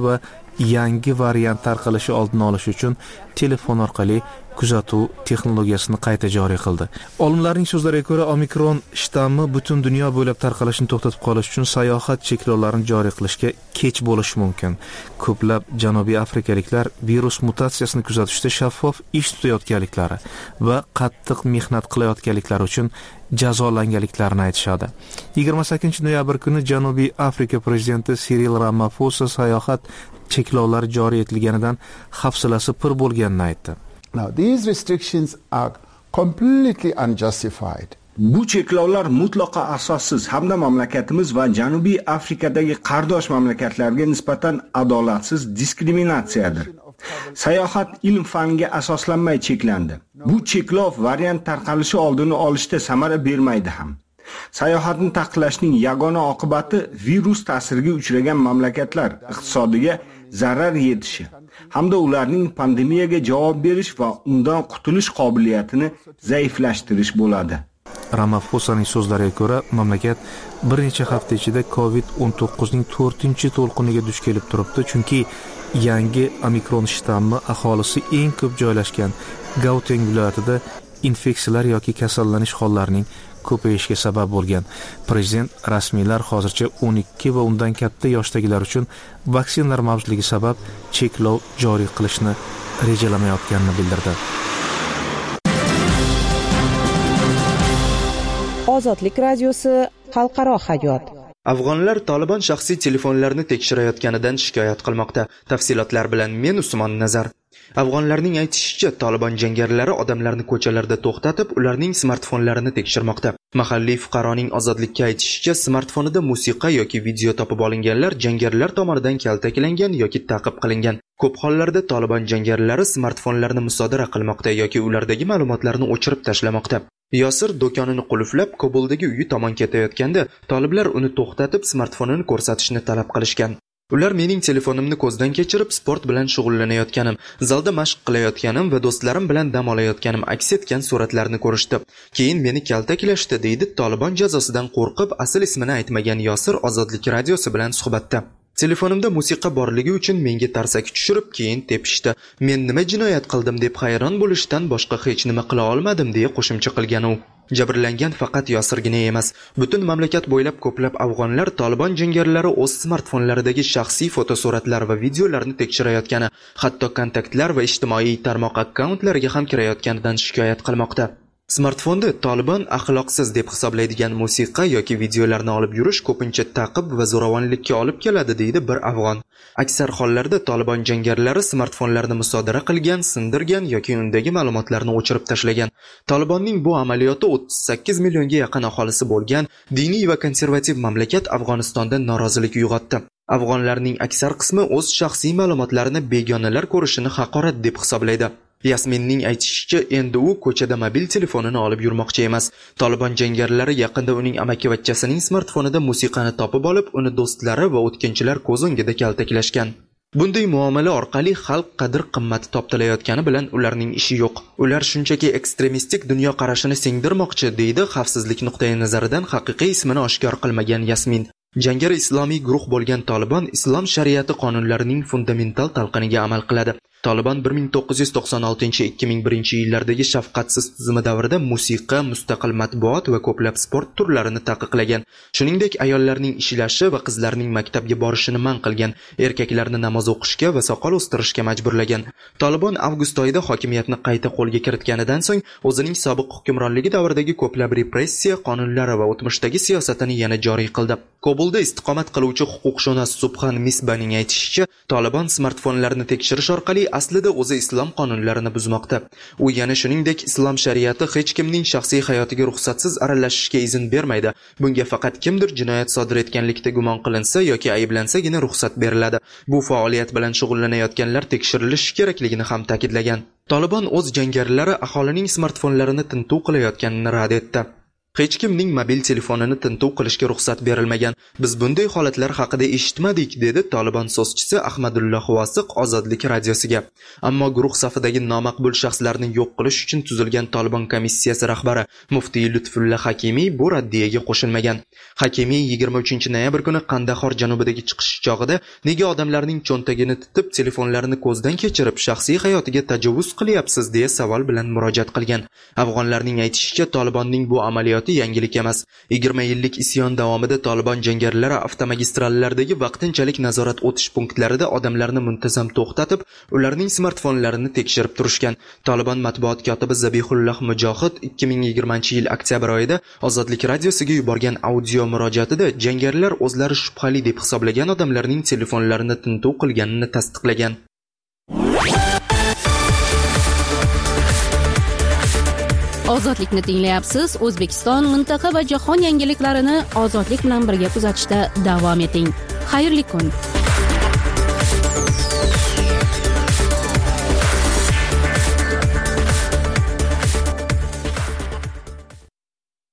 yangi variant tarqalishi oldini olish uchun telefon orqali kuzatuv texnologiyasini qayta joriy qildi. Olimlarning so'zlariga ko'ra, omikron shtammi butun dunyo bo'ylab tarqalishini to'xtatib qolish uchun sayohat cheklovlarini joriy qilishga kech bo'lishi mumkin. Ko'plab janubiy afrikaliklar virus mutatsiyasini kuzatishda shaffof ish tutayotganliklari va qattiq mehnat qilayotganliklari uchun jazolanganliklarini aytishadi. 28-noyabr kuni Janubiy Afrika prezidenti Cyril Ramaphosa sayohat cheklovlari joriy etilganidan hafsalasi pir bo'lganini aytdi. Now these restrictions are completely unjustified. Bu cheklovlar mutlaqo asossiz hamda mamlakatimiz va Janubiy Afrikadagi qardosh mamlakatlarga nisbatan adolatsiz diskriminatsiyadir. Sayohat ilm faniga asoslanmay cheklandi. Bu cheklov variant tarqalishi oldini olishda samara bermaydi ham. Sayohatni taqiqlashning yagona oqibati virus ta'siriga uchragan mamlakatlar iqtisodiga zarar yetishi hamda ularning pandemiyaga javob berish va undan qutulish qobiliyatini zaiflashtirish bo'ladi. Ramaphosaning so'zlariga ko'ra, mamlakat bir necha hafta ichida COVID-19 ning 4-to'lqiniga duch kelib turibdi, chunki yangi omikron shtammi aholisi eng ko'p joylashgan Gauteng viloyatida infeksiyalar yoki kasallanish hollarining ko'payishiga sabab bo'lgan. Prezident rasmiylar hozircha 12 va undan katta yoshdagilar uchun vaksinalar mavjudligi sabab cheklov joriy qilishni rejalamayotganini bildirdi. Ozodlik radiosi xalqaro hayot. Afg'onlar Taliban shaxsiy telefonlarini tekshirayotganidan shikoyat qilmoqda. Tafsilotlar bilan men Usmon Nazar. Afg'onlarning aytishicha, Taliban jangarilari odamlarni ko'chalarda to'xtatib, ularning smartfonlarini tekshirmoqda. Mahalliy fuqaroning ozodlikka aytishicha, smartfonida musiqa yoki video topib olinganlar jangarilar tomonidan kaltaklangan yoki ta'qib qilingan. Ko'p hollarda Taliban jangarilari smartfonlarni musodara qilmoqda yoki ulardagi ma'lumotlarni o'chirib tashlamoqda. Yosir do'konini qulflab Kobuldagi uyi tomon ketayotganda, toliblar uni to'xtatib smartfonini ko'rsatishni talab qilishgan. Ular mening telefonimni ko'zdan kechirib, sport bilan shug'ullanayotganim, zalda mashq qilayotganim va do'stlarim bilan dam olayotganim aks etgan suratlarni ko'rishdi. Keyin meni kaltaklashdi, deydi Taliban jazosidan qo'rqib asl ismini aytmagan Yosir Ozodlik radiosi bilan suhbatda. Telefonimda musiqa borligi uchun menga tarsak tushirib, keyin tepishdi. Men nima jinoyat qildim deb hayron bo'lishdan boshqa hech nima qila olmadim, deya qo'shimcha qilgan u. Jabrlangan faqat Yosirgina emas, butun mamlakat bo'ylab ko'plab afg'onlar Taliban jangarilari o'z smartfonlaridagi shaxsiy fotosuratlar va videolarni tekshirayotgani, hatto kontaktlar va ijtimoiy tarmoq akkauntlariga ham kirayotganidan shikoyat qilmoqda. Smartfonda Taliban axloqsiz deb hisoblaydigan musiqa yoki videolarni olib yurish ko'pincha ta'qib va zo'ravonlikka olib keladi, deydi bir afg'on. Aksar hollarda Taliban jangarilari smartfonlarni musodara qilgan, sindirgan yoki undagi ma'lumotlarni o'chirib tashlagan. Talibanning bu amaliyoti 38 millionga yaqin aholisi bo'lgan diniy va konservativ mamlakat Afg'onistonda norozilik uyg'otdi. Afg'onlarning aksar qismi o'z shaxsiy ma'lumotlarini begonalar ko'rishini haqorat deb hisoblaydi. Yasminning aytishicha, endi u ko'chada mobil telefonini olib yurmoqchi emas. Taliban jangarilari yaqinda uning amakivachchasining smartfonida musiqani topib olib, uni do'stlari va o'tkinchilar ko'z o'ngida kaltaklashgan. Bunday muomala orqali xalq qadr-qimmati toptalayotgani bilan ularning ishi yo'q. Ular shunchaki ekstremistik dunyo qarashini singdirmoqchi, deydi xavfsizlik nuqtai nazaridan haqiqiy ismini oshkor qilmagan Yasmin. Jangari islomiy guruh bo'lgan Taliban islom shariati qonunlarining fundamental talqiniga amal qiladi. Taliban 1996-2001 yillardagi shafqatsiz tuzumi davrida musiqa, mustaqil matbuot va ko'plab sport turlarini taqiqlagan. Shuningdek, ayollarning ishlashi va qizlarning maktabga borishini man qilgan, erkaklarni namoz o'qishga va soqol o'stirishga majburlagan. Taliban avgust oyida hokimiyatni qayta qo'lga kiritganidan so'ng o'zining sobiq hukmronligi davridagi ko'plab repressiya qonunlari va o'tmishdagi siyosatini yana joriy qildi. Kobulda istiqomat qiluvchi huquqshunos Subhan Misbaning aytishicha, Taliban smartfonlarini tekshirish orqali aslida o'zi islom qonunlarini buzmoqda. U yana shuningdek islom shariati hech kimning shaxsiy hayotiga ruxsatsiz aralashishga izn bermaydi. Bunga faqat kimdir jinoyat sodir etganlikda gumon qilinsa yoki ayblansagina ruxsat beriladi. Bu faoliyat bilan shug'ullanayotganlar tekshirilishi kerakligini ham ta'kidlagan. Taliban o'z jangarilari aholining smartfonlarini tintuv qilayotganini rad etdi. Hech kimning mobil telefonini tintuv qilishga ruxsat berilmagan. Biz bunday holatlar haqida eshitmadik, dedi Tolibon so'zchisi Ahmadulloh Vosiq Ozodlik radiosiga. Ammo guruh safidagi nomaqbul shaxslarni yo'q qilish uchun tuzilgan Tolibon komissiyasi rahbari Muftiy Lutfulla Hakimiy bu raddiyaga qo'shilmagan. Hakimiy 23-noyabr kuni Qandahor janubidagi chiqish chog'ida nega odamlarning cho'ntagini titib, telefonlarini ko'zdan kechirib, shaxsiy hayotiga tajovuz qilyapsiz deya savol bilan murojaat qilgan. Afg'onlarning aytishicha, Tolibonning bu amaliyoti yangilik emas. 20 yillik isyon davomida Tolibon jangarilari avtomagistrallardagi vaqtinchalik nazorat o'tish punktlarida odamlarni muntazam to'xtatib, ularning smartfonlarini tekshirib turishgan. Tolibon matbuot kotibi Zabihulloh Mujohid 2020-yil oktyabr oyida Ozodlik radiosiga yuborgan audio murojaatida jangarilar o'zlari shubhali deb hisoblagan odamlarning telefonlarini tintuv qilganini tasdiqlagan. Ozodlikni tinglayapsiz. O'zbekiston, mintaqa va jahon yangiliklarini ozodlik bilan birga kuzatishda davom eting. Xayrli kun.